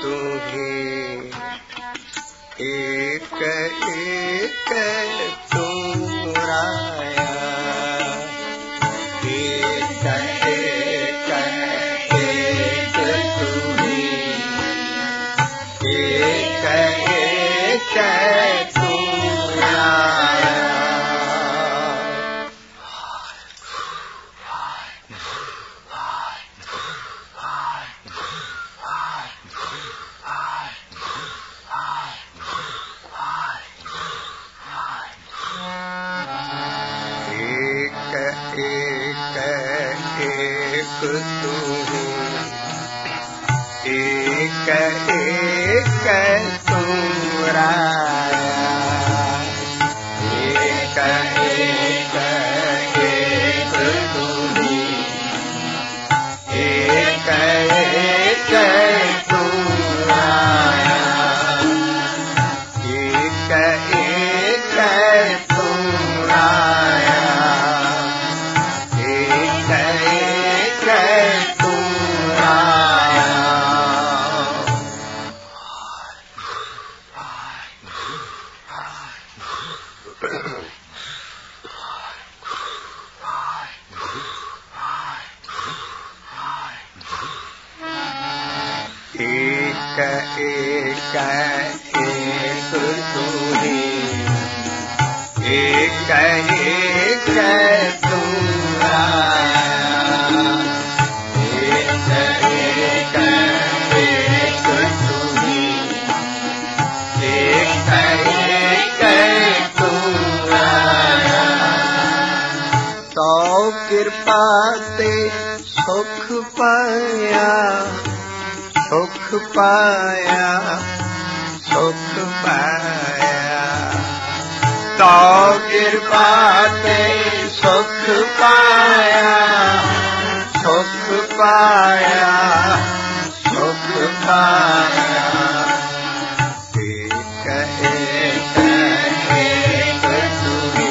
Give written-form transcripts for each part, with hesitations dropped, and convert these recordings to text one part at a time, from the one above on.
तुम्ही एक एक तुराया एक एक एक तुम्ही एक एक तुराया। एक एक तुराया एक एक एक तुम्ही एक एक तुराया एक एक तुराया एक एक तुराया। एक एक एक तुम्ही एक एक तुराया एक एक एक तुम्ही एक एक तुराया। तो कृपा ते सुख पाया सुख पाया सुख पाया। तो कृपा ते सुख पाया सुख पाया सुख पाया। एक एक एक तुम्ही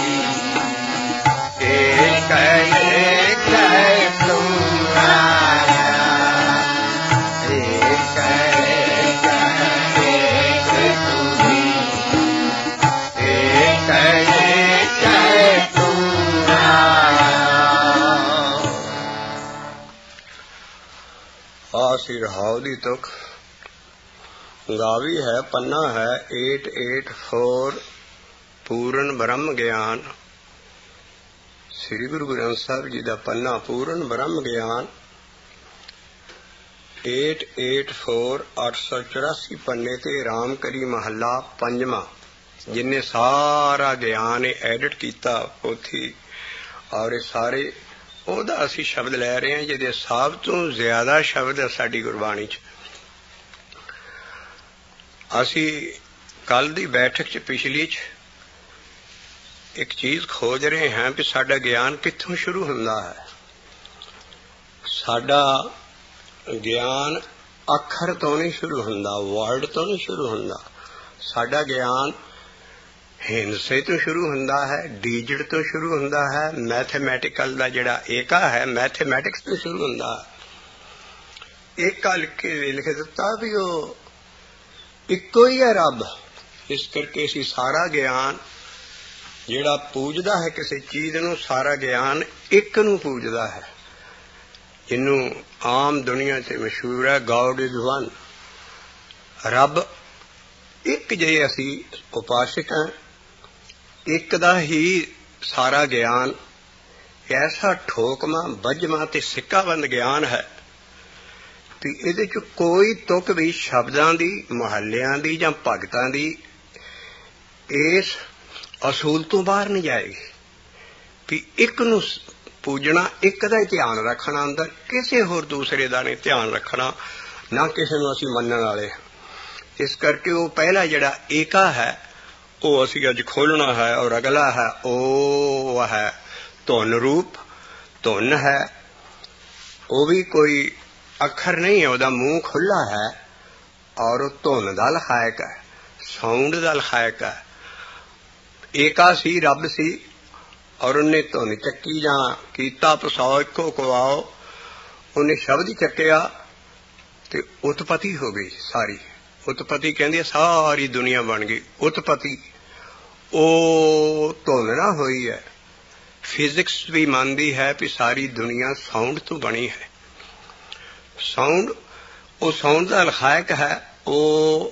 एक एक तुराया एक एक एक तुम्ही एक एक तुराया। आसी रहाव दी तुक गावी है पन्ना है 884 पूर्ण ब्रह्म ज्ञान। श्री गुरु ग्रंथ साहिब जी का पन्ना पूर्ण ब्रह्म ज्ञान 884 884 पन्ने ते राम करी महला पंजवा जिन्हें सारा ज्ञान एडिट किया पोथी और ये सारे ओहदा असी शब्द लै रहे हैं जिहदे सब तो ज्यादा शब्द है साडी गुरबाणी च। असी कल दी बैठक च पिछली च एक चीज खोज रहे हैं कि साडा ज्ञान कित्थों शुरू हुंदा है। साडा ज्ञान अखर तो नहीं शुरू हुंदा वर्ड तो नहीं शुरू हुंदा। साडा ज्ञान हिंसे तो शुरू हुंदा है डिजिट तो शुरू हुंदा है मैथमैटिकल दा जिहड़ा एका है मैथमैटिक्स तो शुरू हुंदा है। एका लिख दिता भी वो इक्को ही है रब। इस करके असीं सारा ज्ञान जिहड़ा पूजदा है किसी चीज नूं सारा ज्ञान एक नूं पूजदा है। जिन्नू आम दुनिया से मशहूर है गॉड इज वन रब एक जे असी उपासक हैं एक दा ही सारा ज्ञान ऐसा ठोकमा बजमा ते सिक्काबंद ज्ञान है कि इहदे च कोई तुक भी शब्दां दी महल्लियां दी जां भगतां दी इस असूल तो बाहर नहीं जाएगी कि एक नूं पूजना एक दा ही ध्यान रखना अंदर किसी होर दूसरे दा नहीं ध्यान रखना ना किसी नूं असीं मन्नण वाले। इस करके वो पहला जिहड़ा एका है वो असीं अज खोलना है और अगला है ओ है धुन रूप धुन है वो भी कोई अखर नहीं है वह मुंह खुला है और धुन दा लखायक है साउंड दा लखायक है। एका सी रब सी और उन्हें धुन चक्की जां कीता पसाओ इको कवाओ उन्हें शब्द चक्या ਤੇ ਉਤਪਤੀ ਹੋ ਗਈ ਸਾਰੀ। ਉਤਪਤੀ ਕਹਿੰਦੀ ਸਾਰੀ ਦੁਨੀਆ ਬਣ ਗਈ। ਉਤਪਤੀ ਉਹ ਧੁੰਨ ਹੋਈ ਹੈ। ਫਿਜ਼ਿਕਸ ਵੀ ਮੰਨਦੀ ਹੈ ਵੀ ਸਾਰੀ ਦੁਨੀਆ ਸਾਊਂਡ ਤੋਂ ਬਣੀ ਹੈ। ਸਾਊਂਡ, ਉਹ ਸਾਊਂਡ ਦਾ ਲਖਾਇਕ ਹੈ। ਉਹ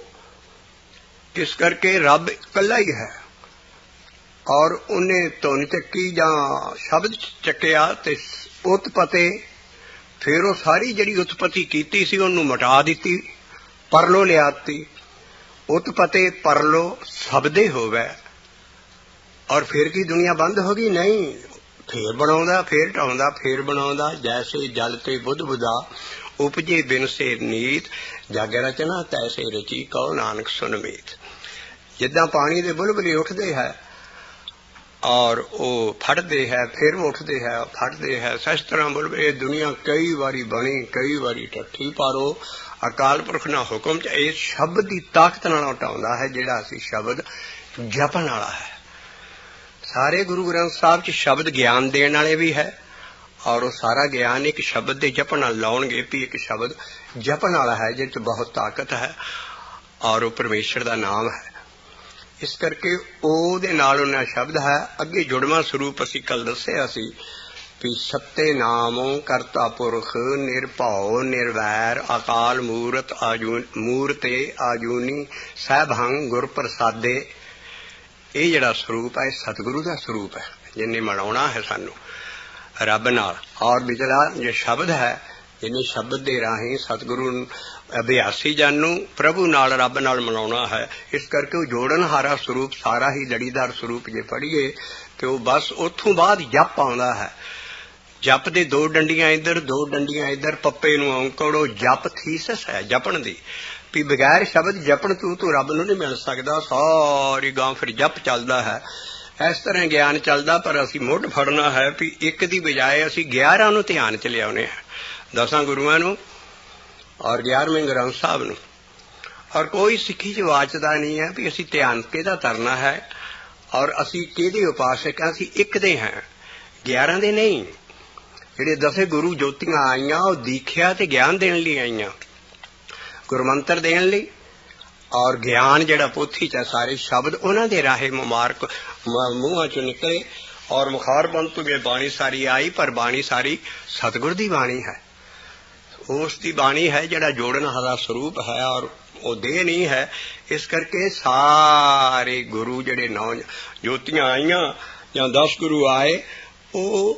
ਇਸ ਕਰਕੇ ਰੱਬ ਇਕੱਲਾ ਹੀ ਹੈ। ਔਰ ਉਹਨੇ ਧੁਨ ਚੱਕੀ ਜਾਂ ਸ਼ਬਦ ਚੱਕਿਆ ਤੇ ਉਤਪਤੇ, ਫਿਰ ਉਹ ਸਾਰੀ ਜਿਹੜੀ ਉਤਪਤੀ ਕੀਤੀ ਸੀ ਉਹਨੂੰ ਮਿਟਾ ਦਿੱਤੀ, ਪਰਲੋ ਲਿਆਤੀ। ਉਤਪਤੇ ਪਰਲੋ ਸ਼ਬਦੇ ਹੋਵੇ। ਔਰ ਫਿਰ ਕੀ ਦੁਨੀਆ ਬੰਦ ਹੋ ਗਈ? ਨਹੀਂ, ਫੇਰ ਬਣਾਉਂਦਾ, ਫੇਰ ਢਾਉਂਦਾ, ਫੇਰ ਬਣਾਉਂਦਾ। ਜੈਸੇ ਜਲ ਤੇ ਬੁੱਧ ਬੁਝਾ ਉਪਜੇ ਬਿਨ ਸੇ ਨੀਤ, ਜਗ ਰਚਨਾ ਤੈਸੇ ਰਚੀ ਕਉ ਨਾਨਕ ਸੁਨ ਮੀਤ। ਜਿੱਦਾਂ ਪਾਣੀ ਦੇ ਬੁਲਬੁਲੇ ਉੱਠਦੇ ਹੈ ਔਰ ਉਹ ਫਟਦੇ ਹੈ, ਫਿਰ ਉੱਠਦੇ ਹੈ, ਫਟਦੇ ਹੈ, ਇਸ ਤਰ੍ਹਾਂ ਬੁਲਬੁਲੇ ਦੁਨੀਆ ਕਈ ਵਾਰੀ ਬਣੀ, ਕਈ ਵਾਰੀ ਟੱਠੀ, ਪਰ ਉਹ ਅਕਾਲ ਪੁਰਖ ਨਾਲ ਹੁਕਮ ਚ ਇਸ ਸ਼ਬਦ ਦੀ ਤਾਕਤ ਨਾਲ ਉਟਾਉਂਦਾ ਹੈ, ਜਿਹੜਾ ਅਸੀਂ ਸ਼ਬਦ ਜਪਣ ਵਾਲਾ ਹੈ। ਸਾਰੇ ਗੁਰੂ ਗ੍ਰੰਥ ਸਾਹਿਬ ਚ ਸ਼ਬਦ ਗਿਆਨ ਦੇਣ ਵਾਲੇ ਵੀ ਹੈ, ਔਰ ਉਹ ਸਾਰਾ ਗਿਆਨ ਇੱਕ ਸ਼ਬਦ ਦੇ ਜਪਣ ਨਾਲ ਲਾਉਣਗੇ ਵੀ ਇੱਕ ਸ਼ਬਦ ਜਪਣ ਵਾਲਾ ਹੈ, ਜਿਹਦੇ ਚ ਬਹੁਤ ਤਾਕਤ ਹੈ ਔਰ ਉਹ ਪਰਮੇਸ਼ਰ ਦਾ ਨਾਮ ਹੈ। ਇਸ ਕਰਕੇ ਉਹਦੇ ਨਾਲ ਉਹਨਾਂ ਸ਼ਬਦ ਹੈ। ਅੱਗੇ ਜੁੜਵਾਂ ਸਰੂਪ ਅਸੀਂ ਕੱਲ ਦੱਸਿਆ ਸੀ ਵੀ ਸੱਤੇ ਨਾਮੋ ਕਰਤਾ ਪੁਰਖ ਨਿਰਭਉ ਨਿਰਵੈਰ ਅਕਾਲ ਮੂਰਤ ਮੂਰਤੇ ਆਜੂਨੀ ਸਹਿਬੰਗ ਗੁਰ ਪ੍ਰਸਾਦੇ। ਇਹ ਜਿਹੜਾ ਸਰੂਪ ਹੈ ਸਤਿਗੁਰੂ ਦਾ ਸਰੂਪ ਹੈ, ਜਿਹਨੇ ਮਿਲਾਉਣਾ ਹੈ ਸਾਨੂੰ ਰੱਬ ਨਾਲ। ਔਰ ਵਿਚਲਾ ਜੋ ਸ਼ਬਦ ਹੈ, ਜਿਹਨੇ ਸ਼ਬਦ ਦੇ ਰਾਹੀਂ ਸਤਿਗੁਰੂ ਅਭਿਆਸੀ ਜਨ ਨੂੰ ਪ੍ਰਭੂ ਨਾਲ, ਰੱਬ ਨਾਲ ਮਿਲਾਉਣਾ ਹੈ। ਇਸ ਕਰਕੇ ਉਹ ਜੋੜਨਹਾਰਾ ਸਰੂਪ, ਸਾਰਾ ਹੀ ਲੜੀਦਾਰ ਸਰੂਪ ਜੇ ਪੜ੍ਹੀਏ ਤੇ ਉਹ ਬਸ ਉੱਥੋਂ ਬਾਅਦ ਜਪ ਆਉਂਦਾ ਹੈ। ਜਪ ਦੇ ਦੋ ਡੰਡੀਆਂ ਇੱਧਰ, ਦੋ ਡੰਡੀਆਂ ਇੱਧਰ, ਪੱਪੇ ਨੂੰ ਔਂਕੜ, ਉਹ ਜਪ ਥੀਸਸ ਹੈ ਜਪਣ ਦੀ। ਵੀ ਬਗੈਰ ਸ਼ਬਦ ਜਪਣ ਤੂੰ ਰੱਬ ਨੂੰ ਨਹੀਂ ਮਿਲ ਸਕਦਾ। ਸਾਰੀ ਗਾਂ ਫਿਰ ਜਪ ਚੱਲਦਾ ਹੈ। ਇਸ ਤਰ੍ਹਾਂ ਗਿਆਨ ਚੱਲਦਾ, ਪਰ ਅਸੀਂ ਮੁੱਢ ਫੜਨਾ ਹੈ ਵੀ ਇੱਕ ਦੀ ਬਜਾਏ ਅਸੀਂ 11 ਨੂੰ ਧਿਆਨ ਚ ਲਿਆਉਣੇ ਹੈ, 10 ਗੁਰੂਆਂ ਨੂੰ ਔਰ 11ਵੇਂ ਗ੍ਰੰਥ ਸਾਹਿਬ ਨੂੰ। ਔਰ ਕੋਈ ਸਿੱਖੀ ਚ ਵਾਚਦਾ ਨਹੀਂ ਹੈ ਵੀ ਅਸੀਂ ਧਿਆਨ ਕਿਹਦਾ ਧਰਨਾ ਹੈ ਔਰ ਅਸੀਂ ਕਿਹਦੇ ਉਪਾਸਕ ਹਾਂ। ਅਸੀਂ ਇੱਕ ਦੇ ਹਾਂ, 11 ਦੇ ਨਹੀਂ। ਜਿਹੜੇ 10 ਗੁਰੂ ਜੋਤੀਆਂ ਆਈਆਂ ਉਹ ਦੀਖਿਆ ਤੇ ਗਿਆਨ ਦੇਣ ਲਈ ਆਈਆਂ, ਗੁਰਮੰਤਰ ਦੇਣ ਲਈ। ਔਰ ਗਿਆਨ ਜਿਹੜਾ ਪੋਥੀ ਚ ਸਾਰੇ ਸ਼ਬਦ ਉਹਨਾਂ ਦੇ ਰਾਹੇ ਮੁਬਾਰਕ ਮੂੰਹਾਂ ਚੋਂ ਨਿਕਲੇ। ਔਰ ਮੁਖਾਰਬੰਦ ਤੋਂ ਵੀ ਬਾਣੀ ਸਾਰੀ ਆਈ, ਪਰ ਬਾਣੀ ਸਾਰੀ ਸਤਿਗੁਰ ਦੀ ਬਾਣੀ ਹੈ। ਉਸ ਦੀ ਬਾਣੀ ਹੈ ਜਿਹੜਾ ਜੋੜਨ ਵਾਲਾ ਸਰੂਪ ਹੈ ਔਰ ਉਹ ਦੇਹ ਨਹੀਂ ਹੈ। ਇਸ ਕਰਕੇ ਸਾਰੇ ਗੁਰੂ ਜਿਹੜੇ 9 ਜੋਤੀਆਂ ਆਈਆਂ ਜਾਂ 10 ਗੁਰੂ ਆਏ, ਉਹ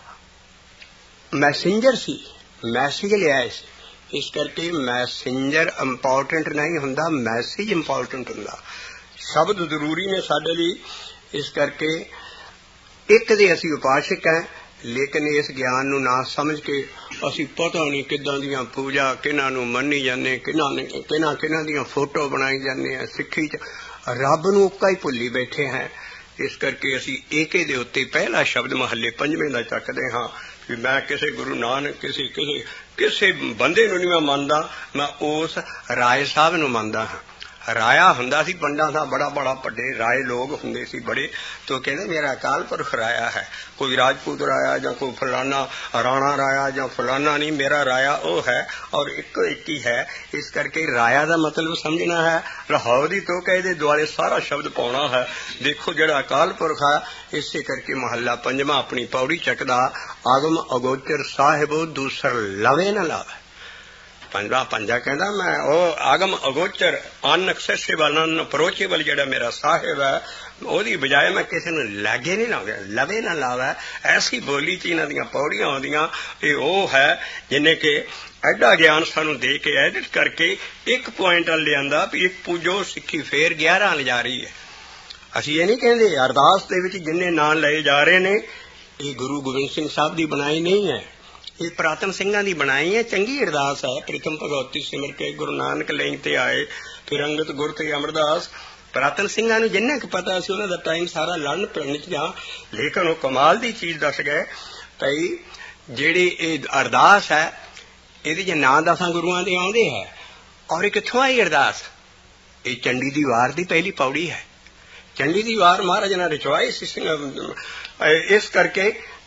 ਮੈਸੇਂਜਰ ਸੀ, ਮੈਸੇਜ ਲਿਆਏ ਸੀ। ਇਸ ਕਰਕੇ ਮੈਸੇਂਜਰ ਇੰਪੋਰਟੈਂਟ ਨਹੀਂ ਹੁੰਦਾ, ਮੈਸੇਜ ਇੰਪੋਰਟੈਂਟ ਹੁੰਦਾ। ਸ਼ਬਦ ਜ਼ਰੂਰੀ ਨੇ ਸਾਡੇ ਲਈ। ਇਸ ਕਰਕੇ ਇੱਕ ਦੇ ਅਸੀਂ ਉਪਾਸਕ ਹਾਂ, ਲੇਕਿਨ ਇਸ ਗਿਆਨ ਨੂੰ ਨਾ ਸਮਝ ਕੇ ਅਸੀਂ ਪਤਾ ਨਹੀਂ ਕਿੱਦਾਂ ਦੀਆਂ ਪੂਜਾ ਕਿਹਨਾਂ ਨੂੰ ਮੰਨੀ ਜਾਂਦੇ, ਕਿਹਨਾਂ ਦੀਆਂ ਫੋਟੋ ਬਣਾਈ ਜਾਂਦੇ ਆ। ਸਿੱਖੀ ਚ ਰੱਬ ਨੂੰ ਉੱਕਾ ਹੀ ਭੁੱਲੀ ਬੈਠੇ ਹਾਂ। ਇਸ ਕਰਕੇ ਅਸੀਂ ਏਕੇ ਦੇ ਉੱਤੇ ਪਹਿਲਾ ਸ਼ਬਦ ਮਹੱਲੇ 5ਵੇਂ ਦਾ ਚੱਕਦੇ ਹਾਂ ਵੀ ਮੈਂ ਕਿਸੇ ਗੁਰੂ ਨਾਨਕ ਕਿਸੇ ਬੰਦੇ ਨੂੰ ਨਹੀਂ ਮੈਂ ਮੰਨਦਾ, ਮੈਂ ਉਸ ਰਾਏ ਸਾਹਿਬ ਨੂੰ ਮੰਨਦਾ ਹਾਂ। ਰਾਇਆ ਹੁੰਦਾ ਸੀ ਪਿੰਡਾਂ ਦਾ, ਬੜਾ ਵੱਡੇ ਰਾਏ ਲੋਕ ਹੁੰਦੇ ਸੀ ਬੜੇ, तो कहते मेरा अकाल पुरख राया है, कोई राजपूत राया या कोई फलाना राणा राया या फलाना नहीं, मेरा राया वो है और एक ही है। इस करके राया का मतलब समझना है। लाहौर दी तो कहते दुआले सारा शब्द पाना है। देखो जड़ा अकाल पुरख है, इसे करके महला 5वां अपनी पौड़ी चकदा, आगम अगोचर साहिब दूसर लवे न लावे। पंजा कहता मैं वो आगम अगोचर अनएक्सेसिबल अनअप्रोचेबल जेड़ा मेरा साहिब है, ਉਹਦੀ ਬਜਾਏ ਮੈਂ ਕਿਸੇ ਨੂੰ ਲਾਗੇ ਨਹੀਂ ਲਾਉਂਦਾ, ਲਵੇ ਨਾ ਲਾਵੇ। ਐਸੀ ਬੋਲੀ ਚ ਇਹਨਾਂ ਦੀਆਂ ਪੌੜੀਆਂ ਆਉਂਦੀਆਂ। ਇਹ ਉਹ ਹੈ ਜਿਹਨੇ ਕਿ ਐਡਾ ਗਿਆਨ ਸਾਨੂੰ ਦੇ ਕੇ ਐਡਿਟ ਕਰਕੇ ਇੱਕ ਪੁਆਇੰਟ ਵੱਲ ਲਿਆਂਦਾ ਵੀ ਇੱਕ ਪੂਜੋ ਸਿੱਖੀ ਫੇਰ 11 ਲਿਜਾ ਰਹੀ ਹੈ। ਅਸੀਂ ਇਹ ਨਹੀਂ ਕਹਿੰਦੇ ਅਰਦਾਸ ਦੇ ਵਿੱਚ ਜਿੰਨੇ ਨਾਂ ਲਏ ਜਾ ਰਹੇ ਨੇ ਇਹ ਗੁਰੂ ਗੋਬਿੰਦ ਸਿੰਘ ਸਾਹਿਬ ਦੀ ਬਣਾਈ ਨਹੀਂ ਹੈ, ਇਹ ਪ੍ਰਾਤਨ ਸਿੰਘਾਂ ਦੀ ਬਣਾਈ ਹੈ। ਚੰਗੀ ਅਰਦਾਸ ਹੈ। ਪ੍ਰੀਤਮ ਭਗਵਤੀ ਸਿਮਰ ਕੇ ਗੁਰੂ ਨਾਨਕ ਲਈ ਤੇ ਆਏ, ਫਿਰ ਅੰਗਤ ਗੁਰ ਤੇ ਅਮਰਦਾਸ। ਪ੍ਰਾਤਨ ਸਿੰਘਾਂ ਨੂੰ ਜਿੰਨਾ ਕੁ ਪਤਾ ਸੀ ਉਹਨਾਂ ਦਾ ਟਾਈਮ ਸਾਰਾ ਲੜਨ ਪਿੜਨ ਚ ਗਿਆ, ਲੇਕਿਨ ਉਹ ਕਮਾਲ ਦੀ ਚੀਜ਼ ਦੱਸ ਗਏ ਭਈ ਜਿਹੜੀ ਇਹ ਅਰਦਾਸ ਹੈ ਇਹਦੇ ਚ ਨਾਂ 10 ਗੁਰੂਆਂ ਦੇ ਆਉਂਦੇ ਹੈ। ਔਰ ਇਹ ਕਿੱਥੋਂ ਆਈ ਅਰਦਾਸ? ਇਹ ਚੰਡੀ ਦੀ ਵਾਰ ਦੀ ਪਹਿਲੀ ਪੌੜੀ ਹੈ। ਚੰਡੀ ਦੀ ਵਾਰ ਮਹਾਰਾਜ ਨੇ ਰਚਵਾਈ ਸੀ। ਇਸ ਕਰਕੇ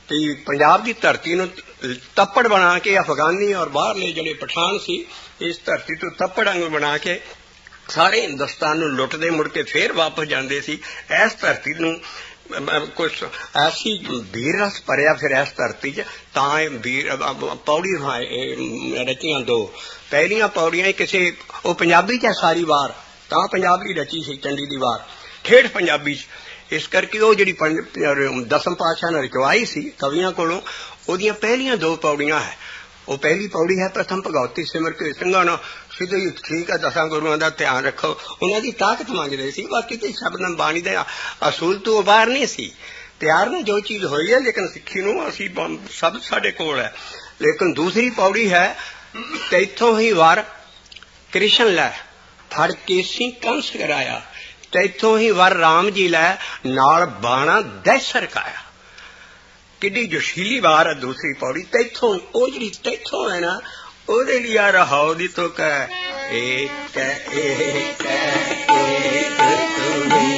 कि पंजाब की धरती नूं तप्पड़ बना के अफगानी और बाहरले जिहड़े पठान सी इस धरती तो तप्पड़ वांगू बना के सारे हिंदुस्तान नूं लुटदे मुड़ के फिर वापस जांदे सी। इस धरती नूं कुछ ऐसी वीर रस भरिया फिर इस धरती च तां वीर पौड़ी रचियां दो। पहलियां पौड़ियां किसी वो पंजाबी च सारी वार तां पंजाबी रची सी चंडी दी वार ठेठ पंजाबी च। इस करके वो जिहड़ी दसम पातशाह ने रचवाई सी कवियां कोलों ओदियां पहलियां दो पौड़ियां है। वो पहली पौड़ी है प्रथम भगवती सिमर के ਸਿੰਘਾਂ ना सीधे ही ठीक है दसां गुरुआं दा ध्यान रखो उन्हां दी ताकत मंगदे सी। बाकी ते शब्द बाणी दे असूल तो बाहर नहीं सी। तैयार ने जो चीज हुई है लेकिन सिੱਖੀ ਨੂੰ ਅਸੀਂ सब साडे कोल है। लेकिन दूसरी पौड़ी है तैथों ही वार कृष्ण लै फड़ केसी कंस कराया तैथों ही वर राम जी लै नाल बाणा दैसर काया। किड्डी जोशीली वार है दूसरी पौड़ी तैथों ओ जिहड़ी तैथों है ना ओदे लिया रहाओ दी तो कह एक एक एक तुम्ही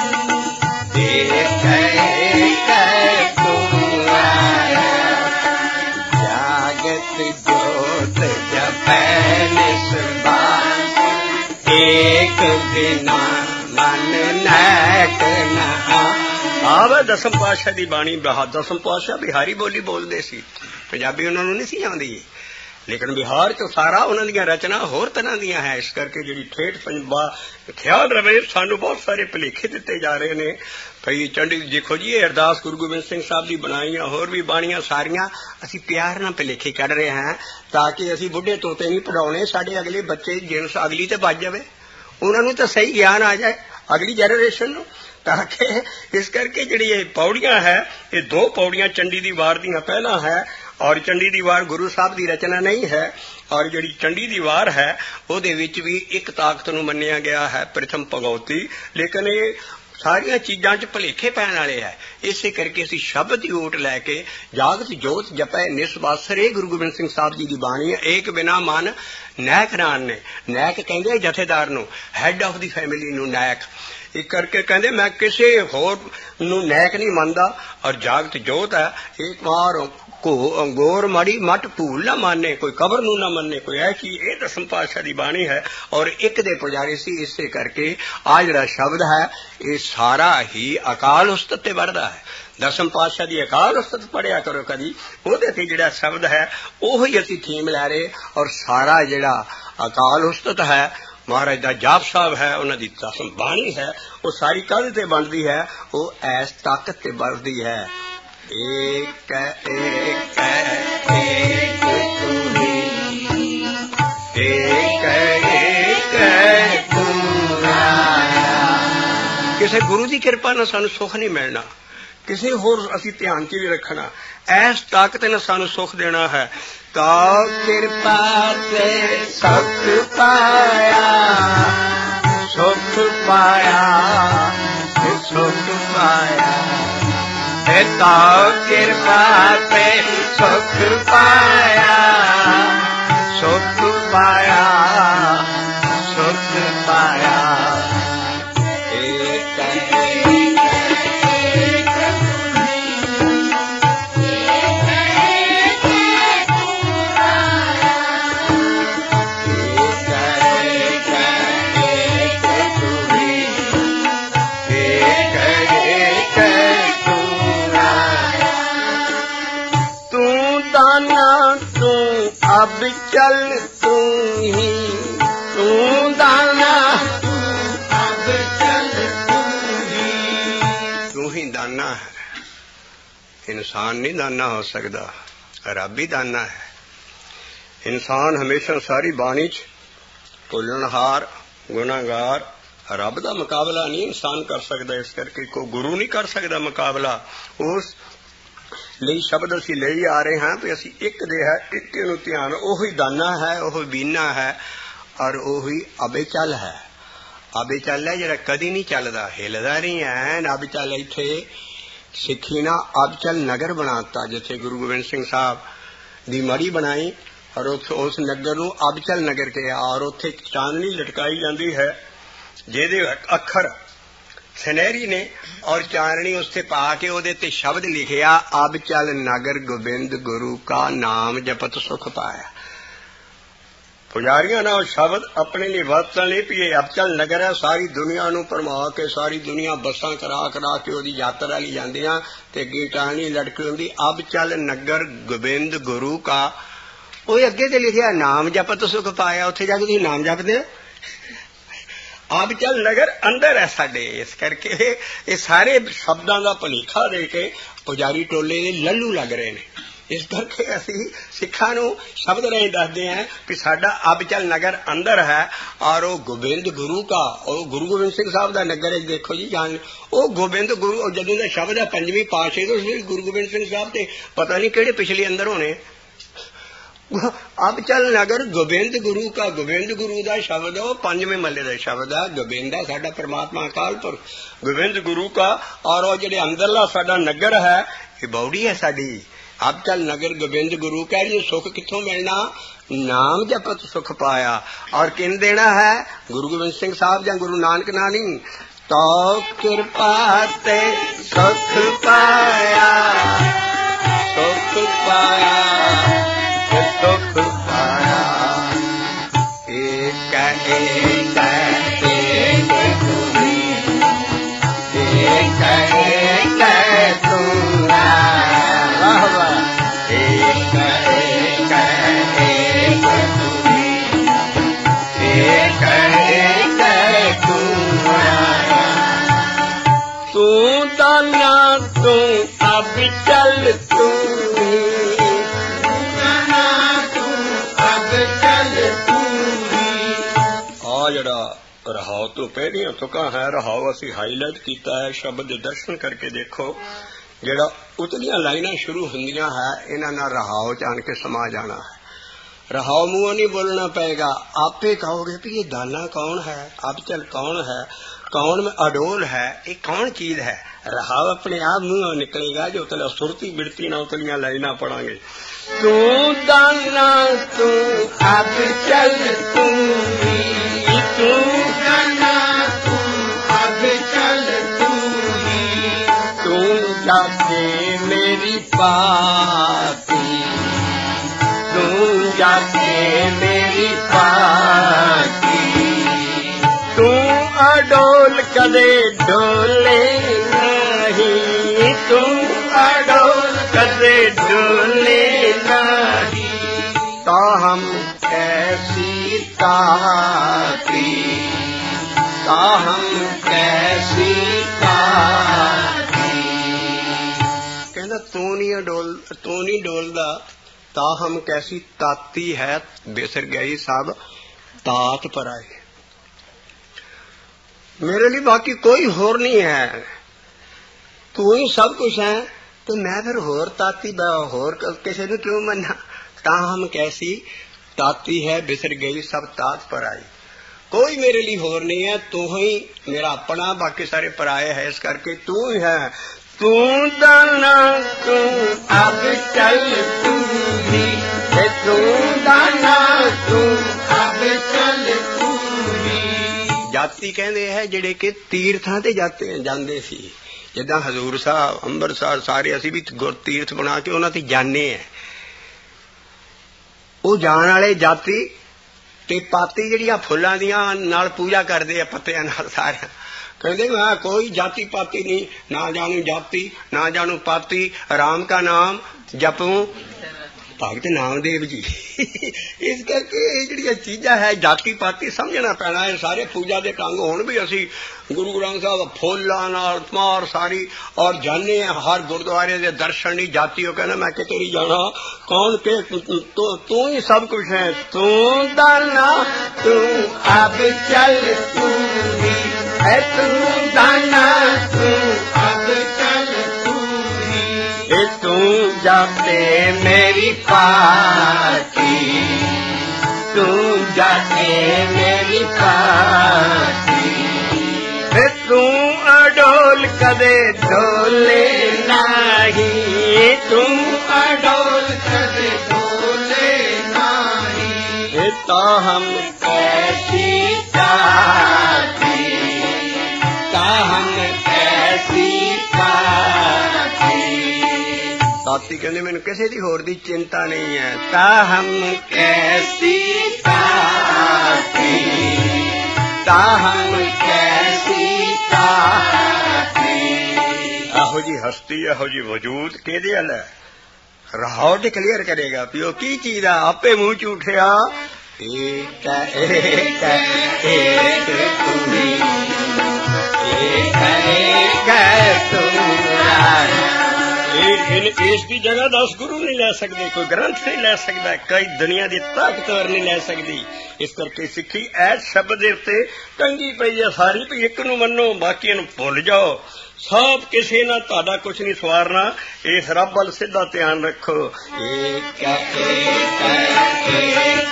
एक एक तुम आया जागत जोत जपै निस्बान एक बिना मन नैक नहा। आवे दसम पातशाह दी बाणी दसम पातशाह बिहारी बोली बोलदे सी पंजाबी उन्हां नूं नहीं सी आउंदी लेकिन बिहार चो सारा उन्हां दीयां रचना होर तरह दीयां है। इस करके जिहड़ी ठेठ पंजाब ख्याल रवे सानू बहुत सारे भुलेखे दिते जा रहे ने भई चंडी देखो जी अरदास गुरु गोबिंद सिंह साहब दी बनाईयां होर भी बाणियां सारियां असीं प्यार नाल भुलेखे कढ रहे हैं ताकि असीं बुढ़े तोते नहीं पढ़ाउणे साडे अगले बच्चे जिनस अगली ते बच जावे उन्हां नूं तां सही ज्ञान आ जाए अगली जनरेशन नूं। ताकि इस करके जिहड़ी ये पौड़ियां है ये दो पौड़ियां चंडी दी वार दीयां पहला है और चंडी दी वार गुरु साहब दी रचना नहीं है। और जिहड़ी चंडी दी वार है उहदे विच भी एक ताकत नूं मन्निया गया है प्रथम भगवती। लेकिन ये सारियां चीजां च भुलेखे पैण वाले है। इसे करके असीं शब्द दी ओट लैके जागत जोत जपै निस्बासर ये गुरु गोबिंद सिंह साहब जी दी बाणी है। एक बिना मन नैक नान ने नैक कहंदे जथेदार नूं हैड ऑफ दी फैमिली नूं नैक एक करके कहंदे मैं किसी होर नूं नैक नहीं मनदा। और जागत जोत है एक बार गोर माड़ी मट भूल ना माने कोई कबर नूं ना मन्ने कोई ऐसी ये दसम पातशाह दी बाणी है। और एक दे पुजारी सी इसे करके आ जिहड़ा शब्द है ये सारा ही अकाल उस्तत ते वरदा है। दसम पातशाह दी अकाल उस्तत पढ़िया करो कदी ओहदे ते जिहड़ा शब्द है ओही असीं थीम लै रहे। और सारा जिहड़ा अकाल उस्तत है महाराज दा जाप साहब है उन्हां दी दसम बाणी है वो सारी कल ते बनदी है वो ऐस ताकत ते बनदी है। एक एक एक तुम्ही एक एक तुम आया। किसी गुरु की कृपा नाल सानू सुख नहीं मिलना किसी होर असीं ध्यान च भी रखना ऐस ताकत ने सानू सुख देना है। तो कृपा से सुख पाया सुख पाया सुख पाया तो कृपा से सुख पाया सुख पाया सुख पाया। अब चल तू ही तू दाना अब चल तू ही दाना है। इंसान नहीं दाना हो सकता रब ही दाना है। इंसान हमेशा सारी बाणी च भुलनहार गुनाहगार रब का मुकाबला नहीं इंसान कर सकता। इस करके कोई गुरु नहीं कर सकता मुकाबला। उस ਲਈ शब्द असी ले आ रहे हैं भी असी एक दे है एक नूं ध्यान ओही दाना है ओही बीना है और ओही अबेचल है। अबेचल है जिहड़ा कदी नहीं चलदा हिलदा नहीं है। अबेचल इत्थे सिक्खी ना अबचल नगर बनाता जिथे गुरु गोबिंद सिंह साहब दी मड़ी बनाई और उस नगर नूं अबचल नगर कहा और उत्थे चांदनी लटकाई जाती है जिहदे अखर सुनहरी ने और चांदनी उससे पा के ओदे ते शब्द लिखिया, अब चल नगर गोबिंद गुरु का नाम जपत सुख पाया। पुजारियों ने शब्द अपने लिए वरतन नहीं पिए। अब चल नगर है, सारी दुनिया नू भरमा के सारी दुनिया बसा करा करा के ओदी यात्रा ली जांदियां ते अगे चांदनी लटकी हुंदी। अब चल नगर गोबिंद गुरु का, वो अगे ते लिखिया नाम जपत सुख पाया। उत्थे जाके तुसीं नाम जपदे अब चल नगर अंदर है साडे। इस करके ये सारे शब्दां दा भलेखा दे के पुजारी टोले दे लल्लू लग रहे ने। इस करके असीं सिखां नूं शब्द राहीं दसदे हैं कि साडा अब चल नगर अंदर है और वो गोबिंद गुरु का, और गुरु गोबिंद सिंह साहब का नगर है। देखो जी जान वो गोबिंद गुरु जदों दा शब्द है पंजवीं पातशाही तो गुरु गोबिंद सिंह साहब ते पता नहीं किहड़े पिछले अंदर होने। अब चल नगर गोबिंद गुरु का, गोबिंद गुरु का शब्द वो पंजवें मल्ले का शब्द है। गोबिंद है साडा परमात्मा अकाल पुरख, गोबिंद गुरु का। और वो जिहड़े अंदरला साडा नगर है ये बौड़ी है साडी। अब चल नगर गोबिंद गुरु का, ये सुख कित्थों मिलना? नाम जपत सुख पाया। और किन देना है? गुरु गोबिंद सिंह साहब या गुरु नानक नानी। तो कृपा ते सुख पाया, सुख पाया, सुख पाया। एक एक एक तुम्ही, एक एक तुम्हारा, एक एक एक तुम्ही, एक एक तुम्हारा। तू दाना तू अब चल तू, रहाव तो पहलियां तुका है। रहाव असी हाईलाइट किया है, शब्द दर्शन करके देखो। जेड़ा उतलियां लाइनां शुरू होंदियां है इन्हां नाल रहाव च आन के समा जाना है। रहाव मुंहों नहीं बोलना पएगा, आपे कहोगे भी ये दाना कौन है, अब चल कौन है, कौन में अडोल है, ये कौन चीज है। रहाव अपने आप मुंहों निकलेगा जो उतला सुरती बिड़ती ना उतलियां लाइनां पढ़ांगे। तू दाना तू अब चल तू, तू दाना तू अब चल तू, तू जाके मेरी पाती, तू जाके मेरी पाती। तू अडोल कदे डोले नहीं, तू अडोल कदे डोले नहीं। तो हम कैसी ताती, तो हम कैसी ताती। कहना तू नहीं डोलदा, ता हम कैसी ताती है। बेसर गई सब तात पर आए। मेरे लिए बाकी कोई होर नहीं है, तू ही सब कुछ है, तो मैं फिर होर ताती होर किसी ने क्यों मना। ता हम कैसी ताती है, बिसर गई सब तात पर आई। कोई मेरे लिए होर नहीं है, तू ही मेरा अपना, बाकी सारे पराये है। इस करके तू ही है। तू दाना तू अब चल तू ही, तू दाना तू अब चल तू ही। जाति कहते हैं जेड़े के तीर्थां ते जाते सी, जिदा हजूर साहब अंबरसर सारे असी भी गुर तीर्थ बना के उन्हां ते जाने हैं। वो जान वाले जाति ते पाती जिहड़ियां फुल्लां दियां नाल पूजा करदे आ, पत्तियां नाल सारे कहते मैं कोई जाति पाती नहीं, ना जानू जाति ना जानू पाती, राम का नाम जपूं भगत नामदेव जी। इस करके जिहड़ियां चीजां है जाति पाती समझना पैना है। सारे पूजा के ढंग हुण भी असी गुरु ग्रंथ साहब फुल्लां नाल मार सारी और जाने हर गुरुद्वारे दे दर्शन नहीं। जाति हो कहना मैं किते नहीं जाना, कौन के तू ही सब कुछ है। तू दाना तू अब चल तू ही, तू दाना तू अब चल तू ही। तू जाते मेरी पाती, तू जाते मेरी पाती। तू अडोल कदे डोले नहीं, तू अडोल कदे डोले नहीं। तो हम कैसी ताती, हम ਮੂਰਤੀ ਕਹਿੰਦੇ ਮੈਨੂੰ ਕਿਸੇ ਦੀ ਹੋਰ ਦੀ ਚਿੰਤਾ ਨਹੀਂ ਹੈ। ਤਾਹਮ ਕੈਸੀ ਤਾਤੀ, ਤਾਹਮ ਕੈਸੀ ਤਾਤੀ। ਇਹੋ ਜੀ ਹਸਤੀ, ਇਹੋ ਜੀ ਵਜੂਦ ਕਿਹਦੇ ਵੱਲ ਹੈ? ਰਾਹੌਰ ਤੇ ਕਲੀਅਰ ਕਰੇਗਾ ਵੀ ਉਹ ਕੀ ਚੀਜ਼ ਆ। ਆਪੇ ਮੂੰਹ ਚ ਉੱਠਿਆ ਏਕ ਏਕ ਏਕ ਤੁਮੀ, ਏਕ ਏਕ ਤੁਮਰਾ। ਇਸ ਦੀ ਜਗ੍ਹਾ 10 ਗੁਰੂ ਨਹੀਂ ਲੈ ਸਕਦੇ, ਕੋਈ ਗ੍ਰੰਥ ਨਹੀਂ ਲੈ ਸਕਦਾ, ਕਈ ਦੁਨੀਆ ਦੀ ਤਾਕਤਵਰ ਨਹੀਂ ਲੈ ਸਕਦੀ। ਇਸ ਕਰਕੇ ਸਿੱਖੀ ਐਸ ਸ਼ਬਦ ਦੇ ਉੱਤੇ ਟੰਗੀ ਪਈ ਹੈ ਸਾਰੀ ਵੀ ਇੱਕ ਨੂੰ ਮੰਨੋ, ਬਾਕੀ ਨੂੰ ਭੁੱਲ ਜਾਓ। ਸਭ ਕਿਸੇ ਨਾਲ ਤੁਹਾਡਾ ਕੁਛ ਨਹੀਂ ਸਵਾਰਨਾ। ਇਸ ਰੱਬ ਵੱਲ ਸਿੱਧਾ ਧਿਆਨ ਰੱਖੋ। ਏਕ ਏਕ ਏਕ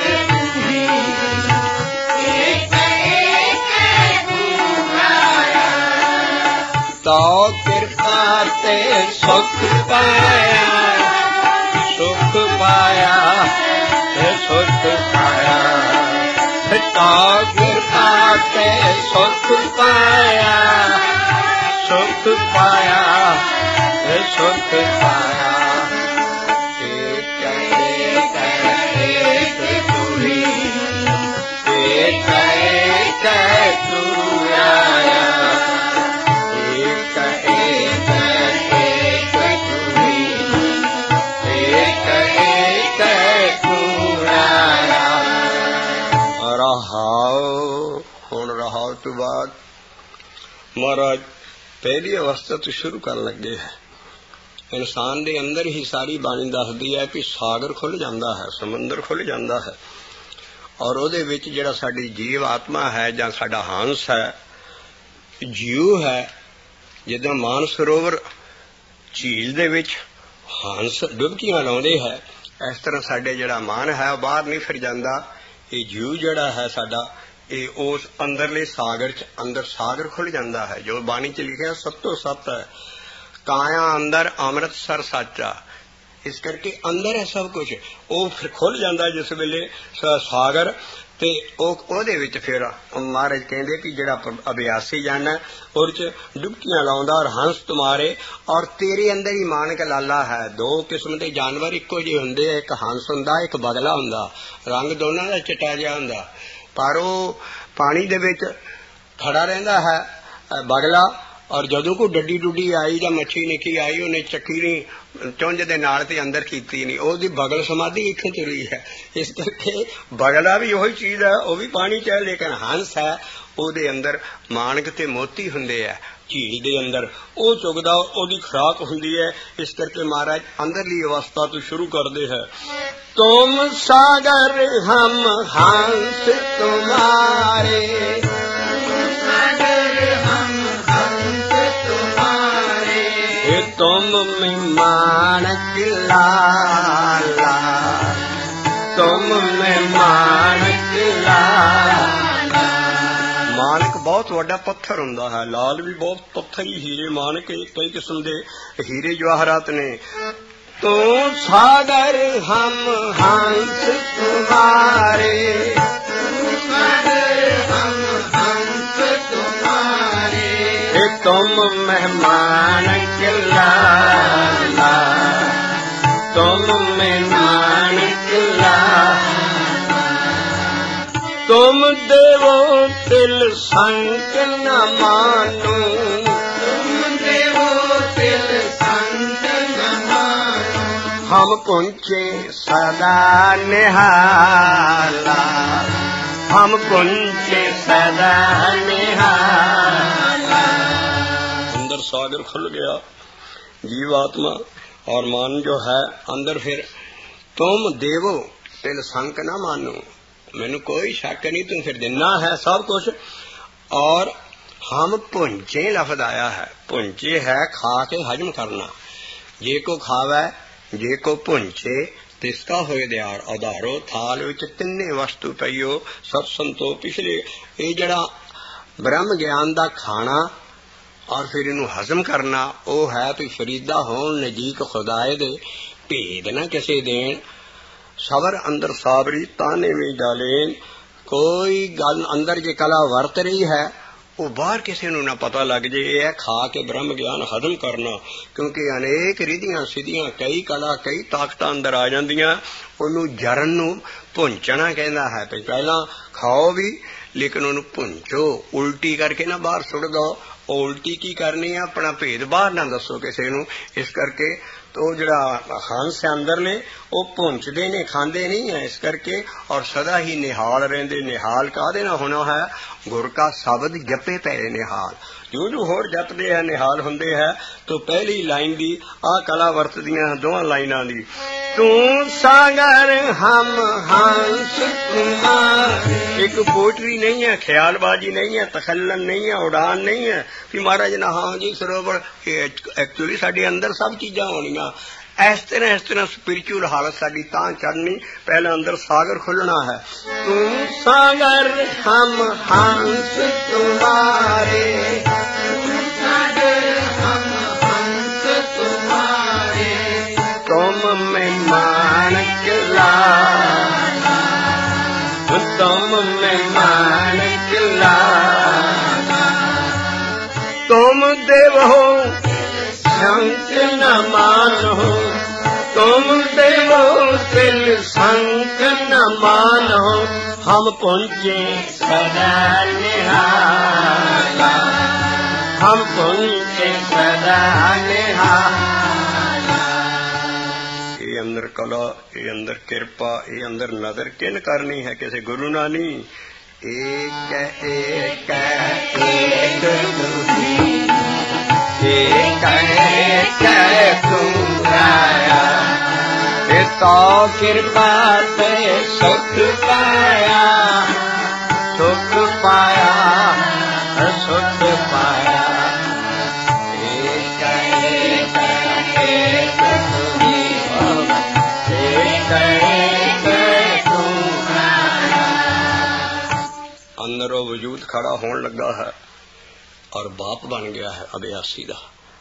ਤੋ ਕਿਰਪਾ ਤੇ ਸੁਖ ਪਾਇਆ, ਸੁਖ ਪਾਇਆ ਤੇ ਸੁਖ ਪਾਇਆ। ਤੋ ਕਿਰਪਾ ਤੇ ਸੁਖ ਪਾਇਆ, ਸੁਖ ਪਾਇਆ ਤੇ ਸੁਖ ਪਾਇਆ। ਏਕ ਏਕ ਏਕ ਤੁਮੀ, ਏਕ ਏਕ ਤੂੰ ਆਇਆ। ਏਕ ਏਕ ਏਕ ਤੁਮੀ, ਏਕ ਏਕ ਤੂੰ ਆਇਆ। ਰਹਾਉ। ਹੁਣ ਰਹਾਉ ਤੋਂ ਬਾਅਦ ਮਹਾਰਾਜ ਪਹਿਲੀ ਅਵਸਥਾ ਤੋਂ ਸ਼ੁਰੂ ਕਰਨ ਲੱਗੇ ਹੈ। ਇਨਸਾਨ ਦੇ ਅੰਦਰ ਹੀ ਸਾਰੀ ਬਾਣੀ ਦੱਸਦੀ ਹੈ ਕਿ ਸਾਗਰ ਖੁੱਲ੍ਹ ਜਾਂਦਾ ਹੈ, ਸਮੁੰਦਰ ਖੁੱਲ੍ਹ ਜਾਂਦਾ ਹੈ, ਔਰ ਉਹਦੇ ਵਿੱਚ ਜਿਹੜਾ ਸਾਡੀ ਜੀਵ ਆਤਮਾ ਹੈ ਜਾਂ ਸਾਡਾ ਹੰਸ ਹੈ, ਜੀਵ ਹੈ। ਜਿੱਦਾਂ ਮਾਨ ਸਰੋਵਰ ਝੀਲ ਦੇ ਵਿੱਚ ਹੰਸ ਡੁਬਕੀਆਂ ਲਾਉਂਦੇ ਹੈ, ਇਸ ਤਰ੍ਹਾਂ ਸਾਡੇ ਜਿਹੜਾ ਮਨ ਹੈ ਉਹ ਬਾਹਰ ਨਹੀਂ ਫਿਰ ਜਾਂਦਾ। ਇਹ ਜੀਵ ਜਿਹੜਾ ਹੈ ਸਾਡਾ, ਇਹ ਉਸ ਅੰਦਰਲੇ ਸਾਗਰ ਚ ਅੰਦਰ ਸਾਗਰ ਖੁੱਲ ਜਾਂਦਾ ਹੈ। ਜੋ ਬਾਣੀ ਚ ਲਿਖਿਆ ਸਤੋ ਸਤ ਹੈ, ਕਾਇਆ ਅੰਦਰ ਅੰਮ੍ਰਿਤਸਰ ਸਾਚਾ। ਇਸ ਕਰਕੇ ਅੰਦਰ ਹੈ ਸਭ ਕੁਛ। ਉਹ ਫਿਰ ਖੁੱਲ ਜਾਂਦਾ ਜਿਸ ਵੇਲੇ ਸਾਗਰ, ਤੇ ਉਹਦੇ ਵਿੱਚ ਫਿਰ ਮਹਾਰਾਜ ਕਹਿੰਦੇ ਕਿ ਜਿਹੜਾ ਅਭਿਆਸੀ ਜਨ ਹੈ ਉਹਦੇ ਚ ਡੁਬਕੀਆਂ ਲਾਉਂਦਾ ਔਰ ਹੰਸ ਤੁਮਾਰੇ, ਔਰ ਤੇਰੇ ਅੰਦਰ ਹੀ ਮਾਨਕ ਲਾਲਾ ਹੈ। ਦੋ ਕਿਸਮ ਦੇ ਜਾਨਵਰ ਇੱਕੋ ਜਿਹੇ ਹੁੰਦੇ ਆ, ਇੱਕ ਹੰਸ ਹੁੰਦਾ, ਇੱਕ ਬਗਲਾ ਹੁੰਦਾ। ਰੰਗ ਦੋਨਾਂ ਦਾ ਚਿੱਟਾ ਜਿਹਾ ਹੁੰਦਾ, ਪਰ ਉਹ ਪਾਣੀ ਦੇ ਵਿੱਚ ਖੜਾ ਰਹਿੰਦਾ ਹੈ ਬਗਲਾ, ਔਰ ਜਦੋਂ ਕੋਈ ਡੱਡੀ ਡੁੱਡੀ ਆਈ ਜਾਂ ਮੱਛੀ ਨਿੱਕੀ ਆਈ ਉਹਨੇ ਚੱਕੀ ਨਹੀਂ ਚੁੰਝ ਦੇ ਨਾਲ ਤੇ ਅੰਦਰ ਕੀਤੀ ਨਹੀਂ, ਉਹਦੀ ਬਗਲ ਸਮਾਧੀ ਇੱਥੇ ਚਲੀ ਹੈ। ਇਸ ਕਰਕੇ ਬਗਲਾ ਵੀ ਉਹੀ ਚੀਜ਼ ਹੈ, ਉਹ ਵੀ ਪਾਣੀ ਚ ਹੈ, ਲੇਕਿਨ ਹੰਸ ਹੈ ਉਹਦੇ ਅੰਦਰ ਮਾਣਕ ਤੇ ਮੋਤੀ ਹੁੰਦੇ ਹੈ। ਝੀਲ ਦੇ ਅੰਦਰ ਉਹ ਚੁਗਦਾ, ਉਹਦੀ ਖੁਰਾਕ ਹੁੰਦੀ ਹੈ। ਇਸ ਕਰਕੇ ਮਹਾਰਾਜ ਅੰਦਰਲੀ ਅਵਸਥਾ ਤੋਂ ਸ਼ੁਰੂ ਕਰਦੇ ਹੈ। ਤੁਮ ਸਾਗਰ ਹਮ ਹੰਸ ਤੁਮਾਰੇ, ਸਾਗਰ ਹਮ ਹੰਸ ਤੁਮਾਰੇ। ਤੁਮ ਮਾਣਕ ਲਾਲਾ, ਤੁਮ ਮਾਣਕ ਲਾਲਾ। ਮਾਨਕ ਬਹੁਤ ਵੱਡਾ ਪੱਥਰ ਹੁੰਦਾ ਹੈ, ਲਾਲ ਵੀ ਬਹੁਤ ਪੱਥਰ ਹੀ, ਹੀਰੇ ਮਾਨਕ ਕਈ ਕਿਸਮ ਦੇ ਹੀਰੇ ਜਵਾਹਰਾਤ ਨੇ। ਤੂੰ ਸਾਗਰ ਹਮ ਹੰਸ ਤੁਮਾਰੇ, ਸਾਗਰ ਹਮ ਹੰਸ ਤੁਮਾਰੇ। ਤੁਮ ਮਹਿਮਾਨ ਲਾਲਾ, ਤੁਮ ਮਹਿਮਾਨ ਲਾਲਾ। तुम देवो तिल संत न मानो, तुम देवो तिल संत न मानो। हम पुंचे सदा निहाला, हम पुंचे सदा निहाला। अंदर सागर खुल गया, जीवात्मा और मन जो है अंदर। फिर तुम देवो तिल संत न मानो, मैनू कोई शक नहीं, तू फिर देना है सब कुछ। और हम पुंचे लफ्ज आया है, पुंचे है खा के हजम करना। जे को खावे जे को पुंचे तिसका होए दयार। आधारो थाल विच तिन्ने वस्तु पईओ सत संतो। पिछले ये जड़ा ब्रह्म ज्ञान दा खाना और फिर इनू हजम करना, वो है भी फरीदा होन नजीक खुदाए दे, भेद ना किसे देन। सबर अंदर साबरी ताने में डालेन। कोई गल अंदर जे कला वरत रही है वो बाहर किसी नूं ना पता लग जे ये खा के ब्रह्म ज्ञान हजम करना, क्योंकि अनेक रिधियां सिद्धियां कई कला कई ताकत अंदर आ जांदियां। ओनू जरन नूं भुंचना कहंदा है। पहला खाओ भी लेकिन ओनू भुंचो, उल्टी करके ना बाहर सुट दो। उल्टी की करनी है, अपना भेद बाहर ना दसो किसी नूं। इस करके तो जिहड़ा हंस अंदर ने वो भुंचदे ने, खांदे नहीं है। इस करके और सदा ही निहाल रहिंदे। निहाल काहदे नाल होना है? गुर का शब्द जपे पै निहाल। जो जो होर जपदे है निहाल हुंदे है। तो पहली लाइन दी आ कला वरतदियां दोवां लाइनां दी। तू सागर हम हंस कुमार। एक पोटरी नहीं है, ख्यालबाजी नहीं है, तखल्लन नहीं है, उड़ान नहीं है कि महाराज ना हाँ जी सरोवर। एक्चुअली साडे अंदर सब चीजां होणियां। इस तरह स्पिरिचुअल हालत साडी तां चढ़नी, पहले अंदर सागर खुलना है। तू सागर हम हंस तुम्हारे, सागर हम हंस तुम्हारे, तुम में माणिक लाला, तुम में माणिक लाला, तुम देव हो संत न मानो, तुम देवो तिल संत न मानो, हम पुंजे सदा निहाला, हम पुंजे सदा निहाला। ये अंदर कला, ये अंदर कृपा, ये अंदर नजर किन करनी है? किसी गुरु ना नहीं। एक एक एक तो कृपा से सुख पाया, सुख पाया, सुख पाया। अंदर वो वजूद खड़ा होने लगा है और बाप बन गया है अभ्यासी का।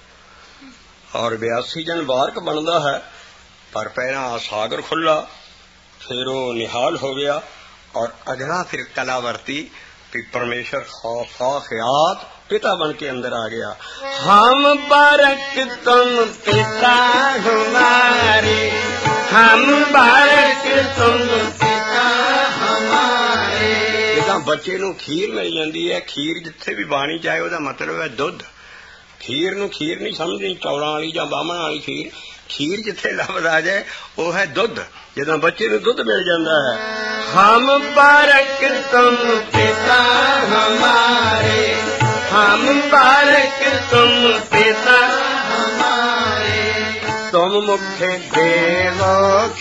और 82 जन बारक बनता है, पर पहला सागर खुला, फिर वो निहाल हो गया और अगला फिर कला वर्ती परमेश्वर खाखियात पिता बन के अंदर आ गया। हम बारक तुम पिता हमारे, हम बारक तुम पिता हमारे। जिदा बच्चे नूं खीर मिल जाती है, खीर जिथे भी बाणी जाए उसका मतलब है दुध। खीर नूं खीर नहीं समझनी चौलां वाली जां बामण वाली खीर। खीर जिथे लफ्ज आ जाए वो है दुध। जिदा बच्चे नूं दुध मिल जाता है। हम बारक तुम पिता हमारे, हम बारक तुम पिता हमारे, तुम मुखे देवो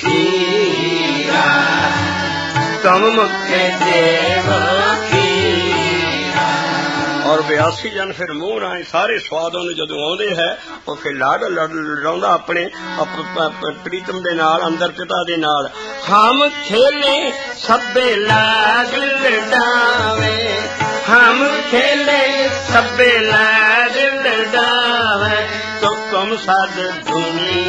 खीरा, तुम मुखे देवो खीरा। और 82 जन फिर मूह राय सारे स्वादों जदों आउंदे है, वो फिर लाड लड़ाउंदा अपने प्रीतम दे नाल, अंदर पिता दे नाल। हम खेले सब्बे लाड लड़ावे, हम खेले सब्बे लाड लड़ावे, तो तुम सद धुनी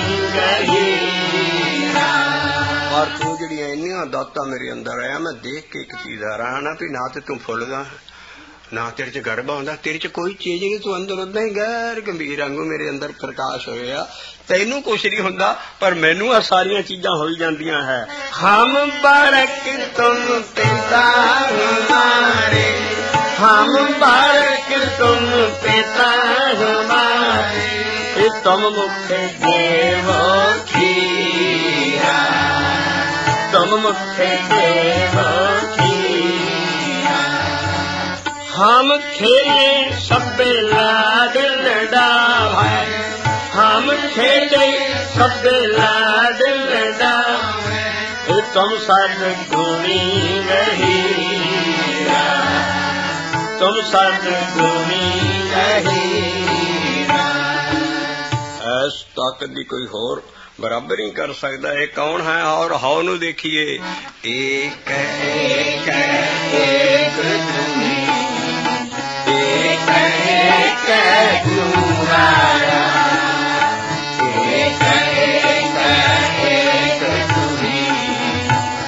गहीरा। और तू जिहड़ियां इन्नियां दातां मेरे अंदर आया, मैं देख के एक चीज हैरान आ भी ना ते तू फुलदा ना तेरे च गर्भ आउंदा, तेरे च कोई चीज नहीं, तू अंदर उदा ही गैर गंभीर वांगू मेरे अंदर प्रकाश होया। तैनू कुछ नहीं हुंदा, पर मैनू आ सारियां चीजां होई जांदियां है। हम बारक तुम पिता हमारे, हम बारक तुम पिता हमारे, तुम मुखे देवो खीरा, तुम मुखे देवो खीरा। हम खेले सब्बे लाड लड़ावे, हम खेले सब्बे लाड लड़ावे, तुम सद गुणी गहीरा, तुम सद गुणी गहीरा। ऐस ताकत दी कोई होर बराबर ही कर सकता है। कौन है? और हाउ नू देखिए। एक एक एक तुम्ही, एक एक तुम्हारा, एक एक एक तुम्ही,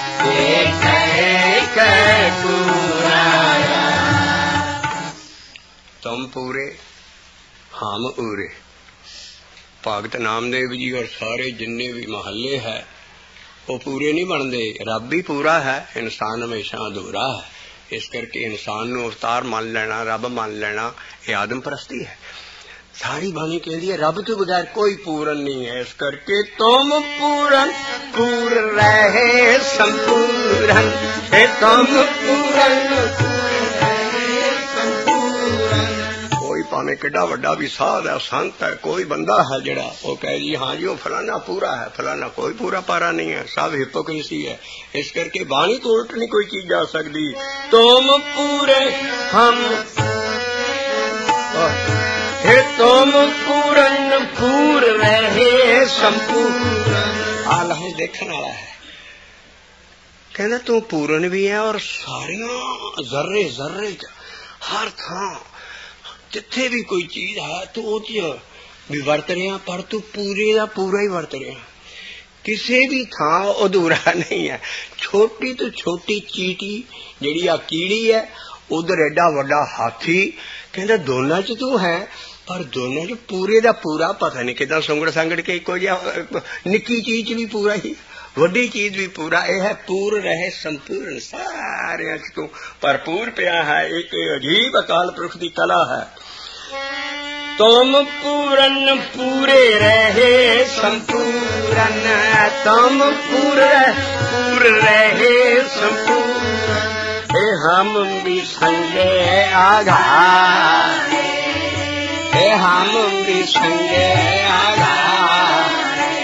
एक एक तुम्हारा। तुम पूरे हम उरे। भगत नामदेव जी और सारे जिन्ने भी महल्ले है वो पूरे नहीं बनते, रब ही पूरा है, इंसान हमेशा अधूरा है। इस करके इंसान नूं अवतार मान लेना, रब मान लेना, ये आदम परस्ती है। सारी बाणी कहती है रब तो बगैर कोई पूरन नहीं है। इस करके तुम पूरन पूर रहे संपूरन, तुम पूरन भावें किड्डा वड्डा भी साध है, संत है, कोई बंदा है जड़ा वो कहे जी हाँ जी वो फलाना पूरा है, फलाना कोई पूरा पारा नहीं है, सब हिपोक्रेसी है। इस करके बाणी तो उल्ट नहीं कोई चीज जा सकती। तुम पूरे हम हे तुम पूरन पूर रहे संपूर्ण। आला है देखने वाला है, कहना तू पूरन भी है और सारिया जर्रे जर्रे हर थां जिथे भी कोई चीज है तू वो भी वरत रहा, पर तू पूरे का पूरा ही वरत रहा, किसी भी थां अधूरा नहीं है। छोटी तो छोटी चीटी जिहड़ी आ कीड़ी है, उधर एडा वड्डा हाथी, कहंदा दोनों च तू है, पर दोनों च पूरे दा पूरा पता नहीं किदां सुंगड़ संगड़ के इको जिहा निक्की चीज भी पूरा ही, वड्डी चीज भी पूरा। यह है पूर रहे संपूर्ण, सारे तू भरपूर पिया है। एक अजीब अकाल पुरख की कला है। तुम पूरन पूरे रहे संपूर्ण, तुम पूर रहे संपूर्ण। हम भी संगे आघार, हम भी संगे आघार।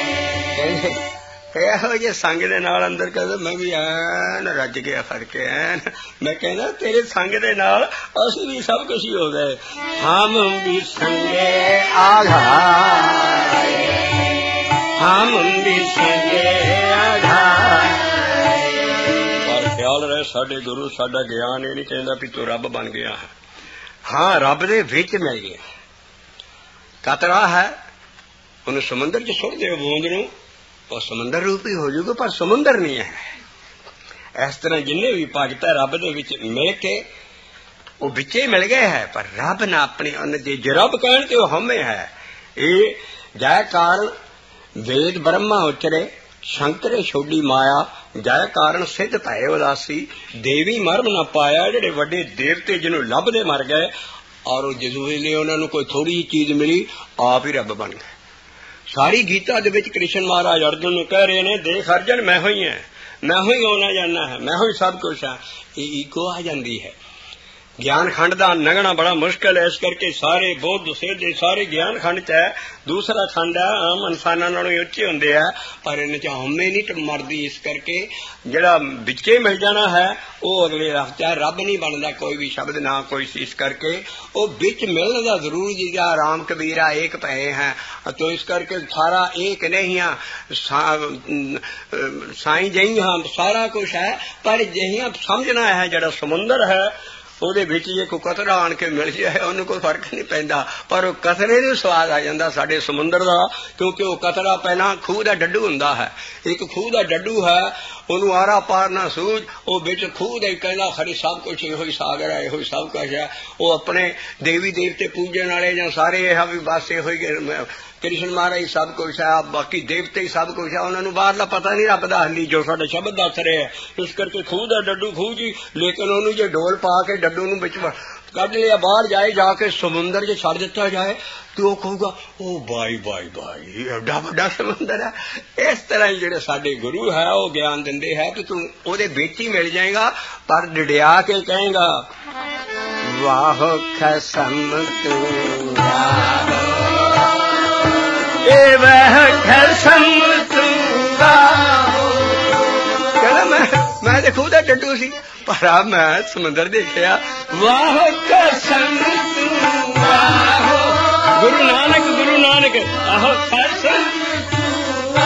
ਇਹੋ ਜਿਹੇ ਸੰਗ ਦੇ ਨਾਲ ਅੰਦਰ ਕਹਿੰਦਾ ਮੈਂ ਵੀ ਐਨ ਰੱਜ ਗਿਆ ਫਰਕੇ ਐਨ। ਮੈਂ ਕਹਿੰਦਾ ਤੇਰੇ ਸੰਗ ਦੇ ਨਾਲ ਅਸੀਂ ਵੀ ਸਭ ਕੁਝ ਹੀ ਹੋ ਗਏ। ਹਮ ਵੀ ਸੰਗੇ ਆਘਾਏ, ਹਮ ਵੀ ਸੰਗੇ ਆਘਾਏ। ਪਰ ਖਿਆਲ ਰਹੇ ਸਾਡੇ ਗੁਰੂ ਸਾਡਾ ਗਿਆਨ ਇਹ ਨਹੀਂ ਕਹਿੰਦਾ ਵੀ ਤੂੰ ਰੱਬ ਬਣ ਗਿਆ। ਹਾਂ ਰੱਬ ਦੇ ਵਿੱਚ ਮਿਲ ਗਿਆ। ਕਤਰਾ ਹੈ ਉਹਨੂੰ ਸਮੁੰਦਰ ਚ ਸੁੱਟ ਦਿਓ ਬੂੰਦ ਨੂੰ, ਉਹ ਸਮੁੰਦਰ रूप ही हो जाऊगा, पर समुंदर नहीं है। इस तरह जिन्ने भी भगत है रब दे विच मिल के वो विचे मिल गए है, पर रब ना अपने जे रब कहन ते वो हमें है। ये जय कारण वेद ब्रह्मा उचरे, शंकर छोड़ी माया, जय कारण सिद्ध भय उदासी, देवी मर्म न पाया। जेड़े वड्डे देवते जिन्हों लभदे मर गए, और जदों वेले उन्हां नूं कोई थोड़ी चीज मिली आप ही रब बन गए। सारी गीता दे विच कृष्ण महाराज अर्जुन नूं कह रहे ने, देख अर्जुन मैं ही है, मैं ही आना जाना है, मैं ही सब कुछ है। ये ईगो आ जाती है। ज्ञान खंड का लंघना बड़ा मुश्किल है। इस करके सारे बौद्ध सिद्ध सारे ज्ञान खंड च है। दूसरा खंड है आम इंसानां नालों उच्चे हुंदे है, पर इन्हां च हमें नहीं मरदी। इस करके जिहड़ा विचे मिल जाना है वो अगले चाहे रब नहीं बनता कोई भी शब्द ना कोई। इस करके वो बिच मिलने का जरूर जी जा राम कबीरा एक भय है। तो इस करके सारा एक नहीं है, साई जही हाँ सारा कुछ है, पर जहिया समझना है जड़ा समुंदर है ਉਹਦੇ ਵਿੱਚ ਜੇ ਕੋਈ ਕਤਰਾ ਆਣ ਕੇ ਮਿਲ ਜਾਏ ਉਹਨੂੰ ਕੋਈ ਫਰਕ ਨਹੀਂ ਪੈਂਦਾ, ਪਰ ਉਹ ਕਤਰੇ ਨੂੰ ਸਵਾਦ ਆ ਜਾਂਦਾ ਸਾਡੇ ਸਮੁੰਦਰ ਦਾ, ਕਿਉਂਕਿ ਉਹ ਕਤਰਾ ਪਹਿਲਾਂ ਖੂਹ ਦਾ ਡੱਡੂ ਹੁੰਦਾ ਹੈ। ਇੱਕ ਖੂਹ ਦਾ ਡੱਡੂ ਹੈ, ਉਹਨੂੰ ਆਰਾ ਪਾਰ ਨਾ ਸੂਝ, ਉਹ ਵਿੱਚ ਖੂਹ ਦਾ ਹੀ ਕਹਿੰਦਾ ਖਰੀ ਸਭ ਕੁਛ ਇਹੋ ਹੀ ਸਾਗਰ ਹੈ, ਇਹੋ ਹੀ ਸਭ ਕੁਛ ਹੈ। ਉਹ ਆਪਣੇ ਦੇਵੀ ਦੇਵਤੇ ਪੂਜਣ ਵਾਲੇ ਜਾਂ ਸਾਰੇ ਇਹ ਵੀ ਬਸ ਇਹੋ ਹੀ कृष्ण महाराज सब कुछ है, बाकी देवते ही सब कुछ है। उन्होंने बाहरला पता नहीं रब दा हली जो साडा शब्द दस रहे हैं। इस करके खूह दा डड्डू खूह जी, लेकिन उन्होंने जो डोल पा के डड्डू नूं विच कढ लिया, बाहर जाए जाके समुंदर च छड़ दिता जाए तो वो कहूगा ओ भाई भाई भाई एडा वड्डा समुंदर है। इस तरह जिहड़े साडे गुरु है वो ज्ञान दिंदे है कि तू ओदे विच ही मिल जाएगा, पर डिडिया के कहेगा वाह खसम तू वह खसम तूंगा। मैं तो खुद डड्डू सी, पर अब मैं समुंदर देखिया। वाह कसम तूंगा गुरु नानक आहो कसम तूंगा,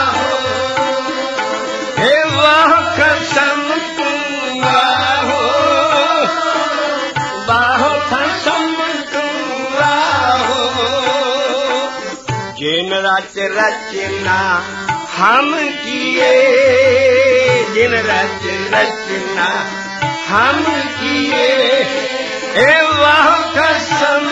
हे वाह कसम तूंगा हो, वाह कसम तूंगा हो। जिन रच रचना हम किए, जिन रच रचना हम किए, ए वाह कसम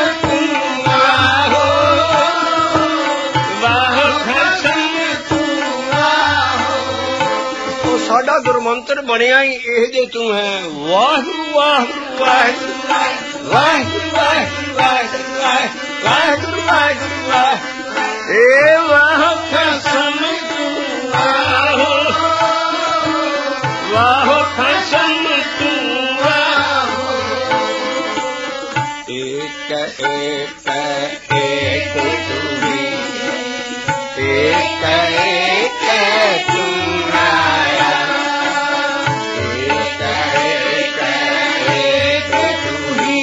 मंत्र बनिया ही ਇਹ ਜੇ तू है। वाहिगुरु वाहिगुरु वाहिगुरु वाहिगुरु वाहिगुरु वाहिगुरु वाहिगुरु वाहिगुरु ए वाह खसम तू वाहो वाहो खसम तू वाहो। एक एक एक तू ही एक एक तू आया। एक एक तू ही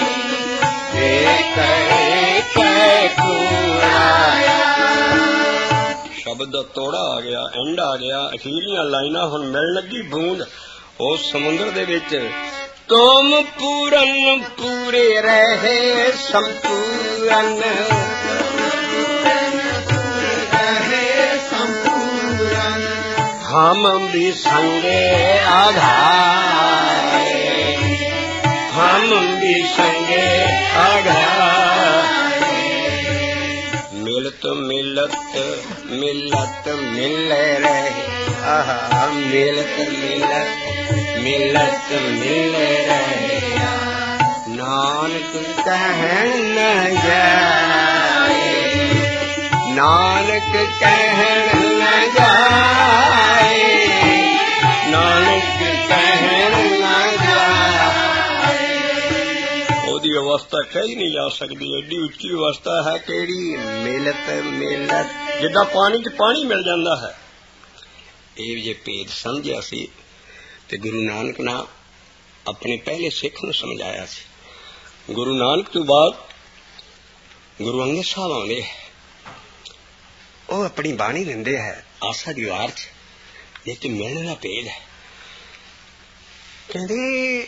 एक एक तू आया। शब्द दा तोड़ा आ गया, एंड आ गया, अखीरलियां लाइनां हुण मिल लगी बूंद उस समुंदर दे विच। तुम पूरन पूरे रहे संपूरन हम भी संगे आधाए हम भी संगे आधाए। मिलत मिलत मिलत मिल रहे आहा मिलत मिलत मिलत मिल रहे। नानक कहन न जाए नानक कहन न जाए नानक कहन न जाए। ओदी अवस्था कही नहीं जा सकती, एडी उच्ची अवस्था है केड़ी। मिलत मिलत जिदा पानी च पानी मिल जाता है। ये जे भेद समझिया सी ते गुरु नानक ने अपने पहले सिख नूं समझाया सी। गुरु नानक तो बाद गुरु अंगद साहब आउंदे है, वो अपनी बाणी दिंदे है आसा दी वार च मिलने का भेद है। कहते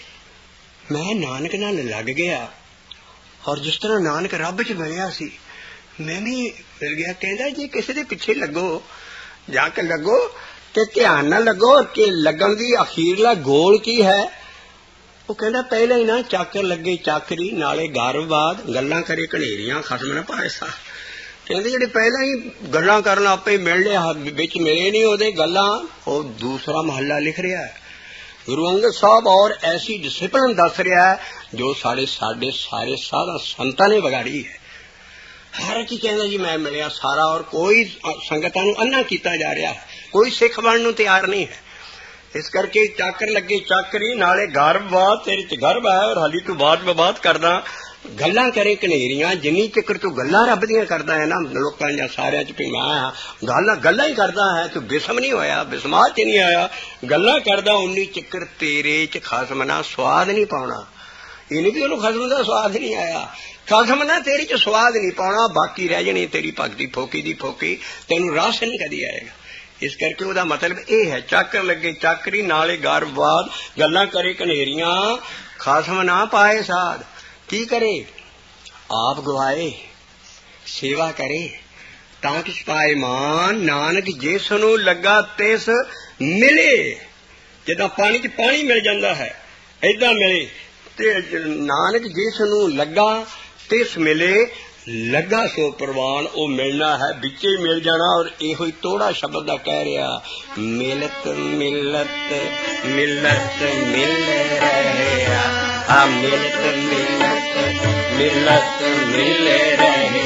मैं नानक नाल लग गया और जिस तरह नानक रब च मिलिया सी मैं भी मिल गया। कहता जे किसी दे पिछे लगो जाके लगो ते ध्यान न लगो कि लगन दी अखीरला गोल की है। वो कहता पहले ही ना चाकर लगे चाकरी नाले गारबाद गल्लां करे कनेरियां खसम न पाए सा। कहते जेडे पहला ही गल्लां करन आपे मिल लिया विच मिले नहीं ओदे गल्लां वो दूसरा महला लिख रहा है गुरु अंगद साहब। और ऐसी डिसिपलिन दस रहा है जो सारे साधा संतां ने बिगाड़ी है। हर एक कहना जी मैं मिलिया सारा और कोई संगतां नूं अन्ना कीता जा रहा है, कोई सिख बनन नूं तैयार नहीं है। इस करके चाकर लगे चाकरी नाले गर्भवाद तेरे च गर्भ है और हाली तू बात करदा गल्लां करे कनेरियां। जिन्नी चक्कर तू गल्लां रब दियां करदा है ना लोकां दा सारियां च भी मैं गल्लां ही करदा है। तू बिस्म नहीं होया बिस्माल च नहीं आया गल्लां करदा उन्नी चक्कर तेरे च खसम ना स्वाद नहीं पाउणा। ये नहीं कि उन्होंने खसम का स्वाद नहीं आया, खसम ना तेरी च स्वाद नहीं पाउणा, बाकी रह जानी तेरी भगती फोकी दी फोकी, तेनू रस नहीं कदी आएगा। इस करके उहदा मतलब यह है चाकर लगे चाकरी नाले गारबाद गल्लां करे कनेरियां खसम ना पाए साध। की करे आप गवाए सेवा करे तां किछ पाए मान। नानक जिस नूं लगा तिस मिले। जिदा पानी च पानी मिल जाता है ऐदा मिले ते नानक जिस नूं लगा तिस मिले। लगा सो प्रवान ओ मिलना है बिचे मिल जाना। और यो तोड़ा शब्द दा कह रहा मिलत मिलत मिलत मिल रहे मिलत मिलत मिलत मिल रहे।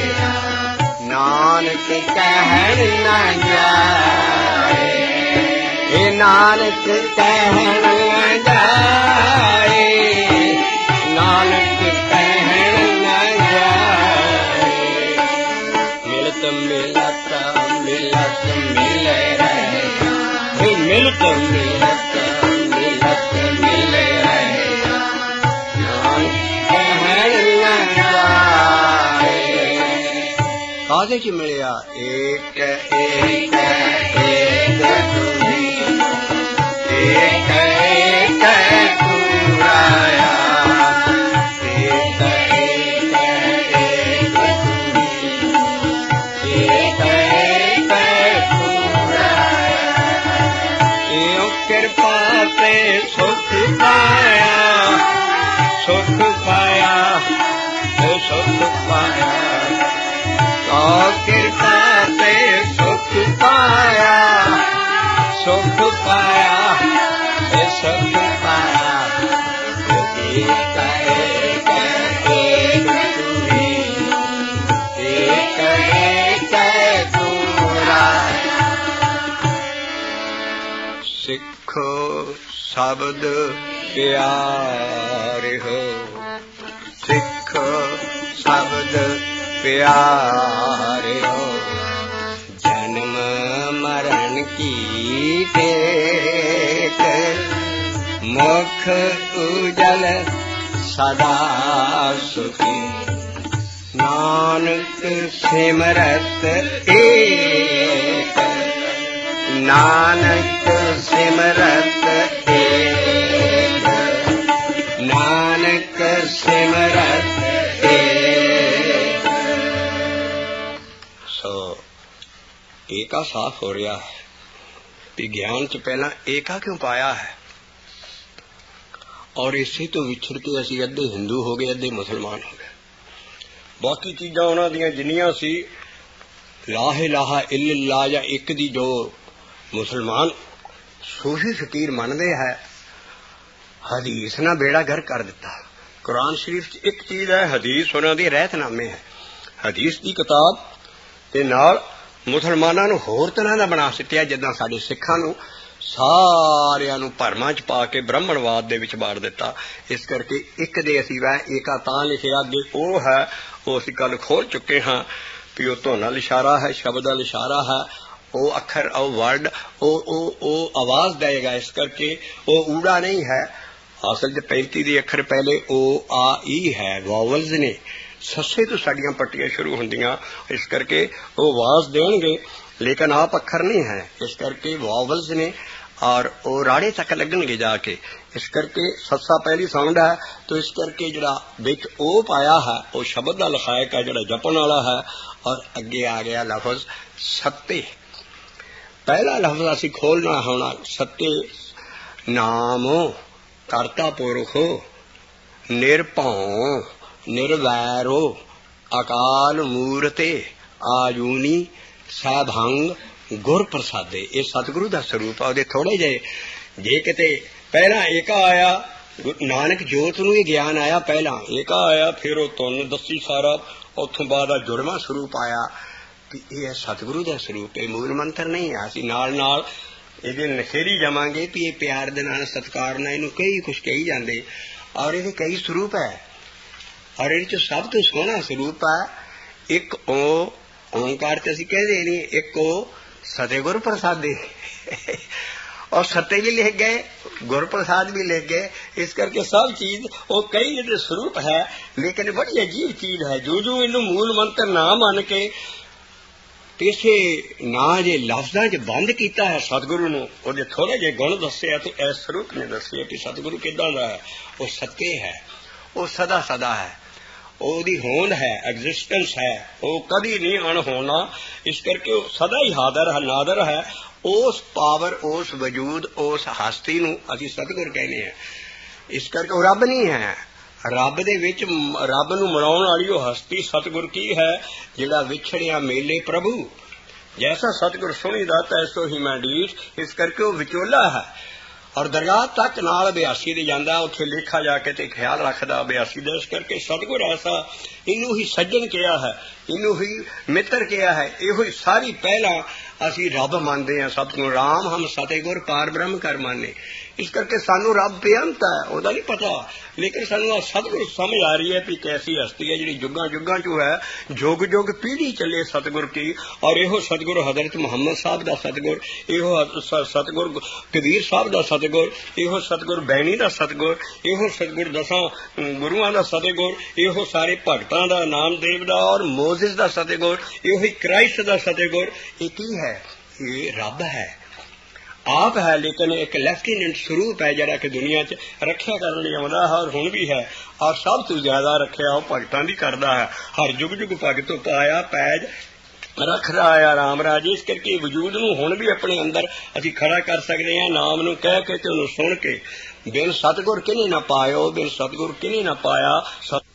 नानक कहन न जाए ये नानक कहन न जाए नानक कहन न जाए। मिलत मिलत मिलत मिल रहे मिलत मिलत मिलत मिल रहे नानक कहन न जाए। कादे च मिलिया एक एक एक तुही एक एक तू आया। एक एक एक तुही एक एक तू आया। यो कृपा ते सुख पाया सुख पाया सुख पाया। कृपा ते सुख पाया सुख पाया ਸਿੱਖੋ ਸ਼ਬਦ ਪਿਆਰਿਓ, ਸਿੱਖੋ ਸ਼ਬਦ ਪਿਆਰਿਓ। ਜਨਮ ਮਰਨ ਕੀ ਟੇਕ, ਮੁਖ ਉਜਲ ਸਦਾ ਸੁਖੀ। ਨਾਨਕ ਸਿਮਰਤ ਏਕ, ਨਾਨਕ ਸਿਮਰਤ ਏਕ, ਨਾਨਕ ਸਿਮਰਤ ਏਕ। ਸੋ ਏਕਾ ਸਾਫ਼ ਹੋ ਰਿਹਾ ਹੈ ਵੀ ਗਿਆਨ ਚ ਪਹਿਲਾਂ ਏਕਾ ਕਿਉਂ ਪਾਇਆ ਹੈ। ਔਰ ਇਸੇ ਤੋਂ ਵਿਛੜ ਕੇ ਅਸੀਂ ਅੱਧੇ ਹਿੰਦੂ ਹੋ ਗਏ, ਅੱਧੇ ਮੁਸਲਮਾਨ ਹੋ ਗਏ। ਬਾਕੀ ਚੀਜ਼ਾਂ ਉਹਨਾਂ ਦੀਆਂ ਜਿੰਨੀਆਂ ਸੀ, ਲਾਹ ਇਲਾਹਾ ਇल्लल्लाह ਜਾਂ ਇੱਕ ਦੀ ਜੋ ਮੁਸਲਮਾਨ ਸੂਫੀ ਫਕੀਰ ਮੰਨਦੇ ਹੈ, ਹਦੀਸ ਨਾਲ ਬੇੜਾ ਗਰ ਕਰ ਦਿੱਤਾ। ਕੁਰਾਨ ਸ਼ਰੀਫ ਚ ਇੱਕ ਚੀਜ਼ ਹੈ, ਹਦੀਸ ਉਹਨਾਂ ਦੇ ਰਹਿਤਨਾਮੇ ਹੈ। ਹਦੀਸ ਦੀ ਕਿਤਾਬ ਦੇ ਨਾਲ ਮੁਸਲਮਾਨਾਂ ਨੂੰ ਹੋਰ ਤਰ੍ਹਾਂ ਦਾ ਬਣਾ ਸਿੱਟਿਆ, ਜਿੱਦਾਂ ਸਾਡੇ ਸਿੱਖਾਂ ਨੂੰ ਸਾਰਿਆਂ ਨੂੰ ਭਰਮਾਂ ਚ ਪਾ ਕੇ ਬ੍ਰਾਹਮਣਵਾਦ ਦੇ ਵਿੱਚ ਬਾੜ ਦਿੱਤਾ। ਇਸ ਕਰਕੇ ਇੱਕ ਦੇ ਅਸੀਂ ਵਹਿ ਏਕਾ ਤਾਂ ਲਿਖਿਆ, ਅੱਗੇ ਉਹ ਹੈ, ਉਹ ਅਸੀਂ ਕੱਲ ਖੋਲ ਚੁੱਕੇ ਹਾਂ ਵੀ ਉਹ ਧੁਨ ਨਾਲ ਇਸ਼ਾਰਾ ਹੈ, ਸ਼ਬਦ ਨਾਲ ਇਸ਼ਾਰਾ ਹੈ। ਉਹ ਅੱਖਰ, ਉਹ ਵਰਡ, ਉਹ ਆਵਾਜ਼ ਦੇਗਾ। ਇਸ ਕਰਕੇ ਉਹ ਊੜਾ ਨਹੀਂ ਹੈ। ਅਸਲ 'ਚ 35 ਦੇ ਅੱਖਰ ਪਹਿਲੇ ਉਹ ਆ ਈ ਹੈ, ਵਾਵਲਸ ਨੇ। ਸੱਸੇ ਤੋਂ ਸਾਡੀਆਂ ਪੱਟੀਆਂ ਸ਼ੁਰੂ ਹੁੰਦੀਆਂ, ਇਸ ਕਰਕੇ ਉਹ ਆਵਾਜ਼ ਦੇਣਗੇ, ਲੇਕਿਨ ਆਪ ਅੱਖਰ ਨਹੀਂ ਹੈ। ਇਸ ਕਰਕੇ ਵਾਵਲਸ ਨੇ ਔਰ ਉਹ ਰਾੜੇ ਤੱਕ ਲੱਗਣਗੇ ਜਾ ਕੇ। ਇਸ ਕਰਕੇ ਸੱਸਾ ਪਹਿਲੀ ਸਾਊਂਡ ਹੈ, ਤਾਂ ਇਸ ਕਰਕੇ ਜਿਹੜਾ ਵਿੱਚ ਉਹ ਪਾਇਆ ਹੈ ਉਹ ਸ਼ਬਦ ਦਾ ਲਖਾਇਕ ਹੈ, ਜਿਹੜਾ ਜਪਣ ਵਾਲਾ ਹੈ। ਔਰ ਅੱਗੇ ਆ ਗਿਆ ਲਫ਼ਜ਼ ਸੱਤੇ। ਪਹਿਲਾ ਲਫ਼ਜ਼ ਅਸੀਂ ਖੋਲਣਾ ਹੋਣਾ, ਸੱਤੇ ਨਾਮੋ ਕਰਤਾ ਪੁਰਖੋ, ਨਿਰਭਉ ਨਿਰਵੈਰੋ, ਅਕਾਲ ਮੂਰਤੇ ਆਜੂਨੀ ਸੈਭੰਗ ਗੁਰ ਪ੍ਰਸਾਦੇ। ਇਹ ਸਤਿਗੁਰੂ ਦਾ ਸਰੂਪ ਆ। ਉਹਦੇ ਥੋੜੇ ਜਿਹੇ ਜੇ ਕਿਤੇ ਪਹਿਲਾਂ ਏਕਾ ਆਇਆ, ਨਾਨਕ ਜੋਤ ਨੂੰ ਇਹ ਗਿਆਨ ਆਇਆ, ਪਹਿਲਾਂ ਏਕਾ ਆਇਆ, ਫਿਰ ਉਹ ਧੁਨ ਦੱਸੀ ਸਾਰਾ, ਉੱਥੋਂ ਬਾਅਦ ਆ ਜੁੜਵਾ ਸਰੂਪ ਆਇਆ ਕਿ ਇਹ ਸਤਿਗੁਰੂ ਦਾ ਸਰੂਪ, ਇਹ ਮੂਲ ਮੰਤਰ ਨਹੀਂ ਆ। ਅਸੀਂ ਨਾਲ ਨਾਲ ਇਹਦੇ ਨਖੇੜੀ ਜਾਵਾਂਗੇ ਵੀ ਇਹ ਪਿਆਰ ਦੇ ਨਾਲ, ਸਤਿਕਾਰ ਨਾਲ ਇਹਨੂੰ ਕਈ ਕੁਛ ਕਹੀ ਜਾਂਦੇ। ਔਰ ਇਹਦੇ ਕਈ ਸਰੂਪ ਹੈ, ਔਰ ਇਹਦੇ ਚ ਸਭ ਤੋਂ ਸੋਹਣਾ ਸਰੂਪ ਹੈ ਇੱਕ ਓਂਕਾਰ ਤੇ ਅਸੀਂ ਕਹਿੰਦੇ ਨਹੀਂ, ਇੱਕ ਉਹ ਸਤੇ ਗੁਰ ਪ੍ਰਸਾਦੇ। और सत्य भी लिख गए, गुर प्रसाद भी लिख गए। इस करके सब चीज वो कई जो स्वरूप है, लेकिन बड़ी अजीब चीज है। जो जो इनू मूल मंत्र ना मन के पिछे ना जे लफ्जां च बंद किया है सतगुरु नूं, ओदे थोड़े जे गुण दसे तो इस स्वरूप ने दसे कि सतगुरु किदां दा है। वो सत्य है, वो सदा सदा है, ओदी होंद है, एग्जिस्टेंस है, वो कभी नहीं अणहोना। इस करके वो सदा ही हादर है, नादर है। उस पावर, उस वजूद, उस हस्ती नूं असीं सतगुर कहने हैं। इस करके वो रब नहीं है। रब दे विच रब नूं मनाउण वाली वो हस्ती सतगुर की है, जिहड़ा विछड़िया मेले प्रभु। जैसा सतगुर सुणीदा तैसो ही मैं डीठ। इस करके वो विचोला है और दरगाह तक नाल अभ्यासी दे जांदा, उत्थे लेखा जाके ते ख्याल रखदा अभ्यासी दा। इस करके सतगुर ऐसा, इनू ही सज्जन किया है, इनू ही मित्र किया है। इहो ही सारी पहला असी रब मानते हैं। सतगुर राम हम सतगुर पार ब्रह्म कर माने। इस करके सानू रब बेअंत है, ओदा नहीं पता, लेकिन सानू सतगुर समझ आ रही है कि कैसी हस्ती है जी जुगा जुगा चो है, जुग जुग पीढ़ी चले सतगुर की। और इहो सतगुर हजरत मुहम्मद साहब दा सतगुर, इहो सतगुर कबीर साहब दा सतगुर, इहो सतगुर बैणी दा सतगुर, इहो सतगुर दसां गुरुआं दा सतगुर, इहो सारे भगतां दा, नामदेव दा और मोजिस दा सतगुर, इहो ही क्राइस्ट दा सतगुर। ये की है? ये रब है, आप है। लेकिन एक लेफ्टिनेंट स्वरूप है जरा कि दुनिया च रखिया करने आउंदा है और हुण भी है। और सब तो ज्यादा रखिया वो भगतां दी करदा है। हर जुग जुग भगत पाया पैज रख रहा है राम राज। इस करके वजूद नूं हुण भी अपने अंदर असीं खड़ा कर सकते हैं, नाम नूं कह के ते उहनूं सुण के। बिन सतगुर किने ना पायो, बिन सतगुर किने ना पाया।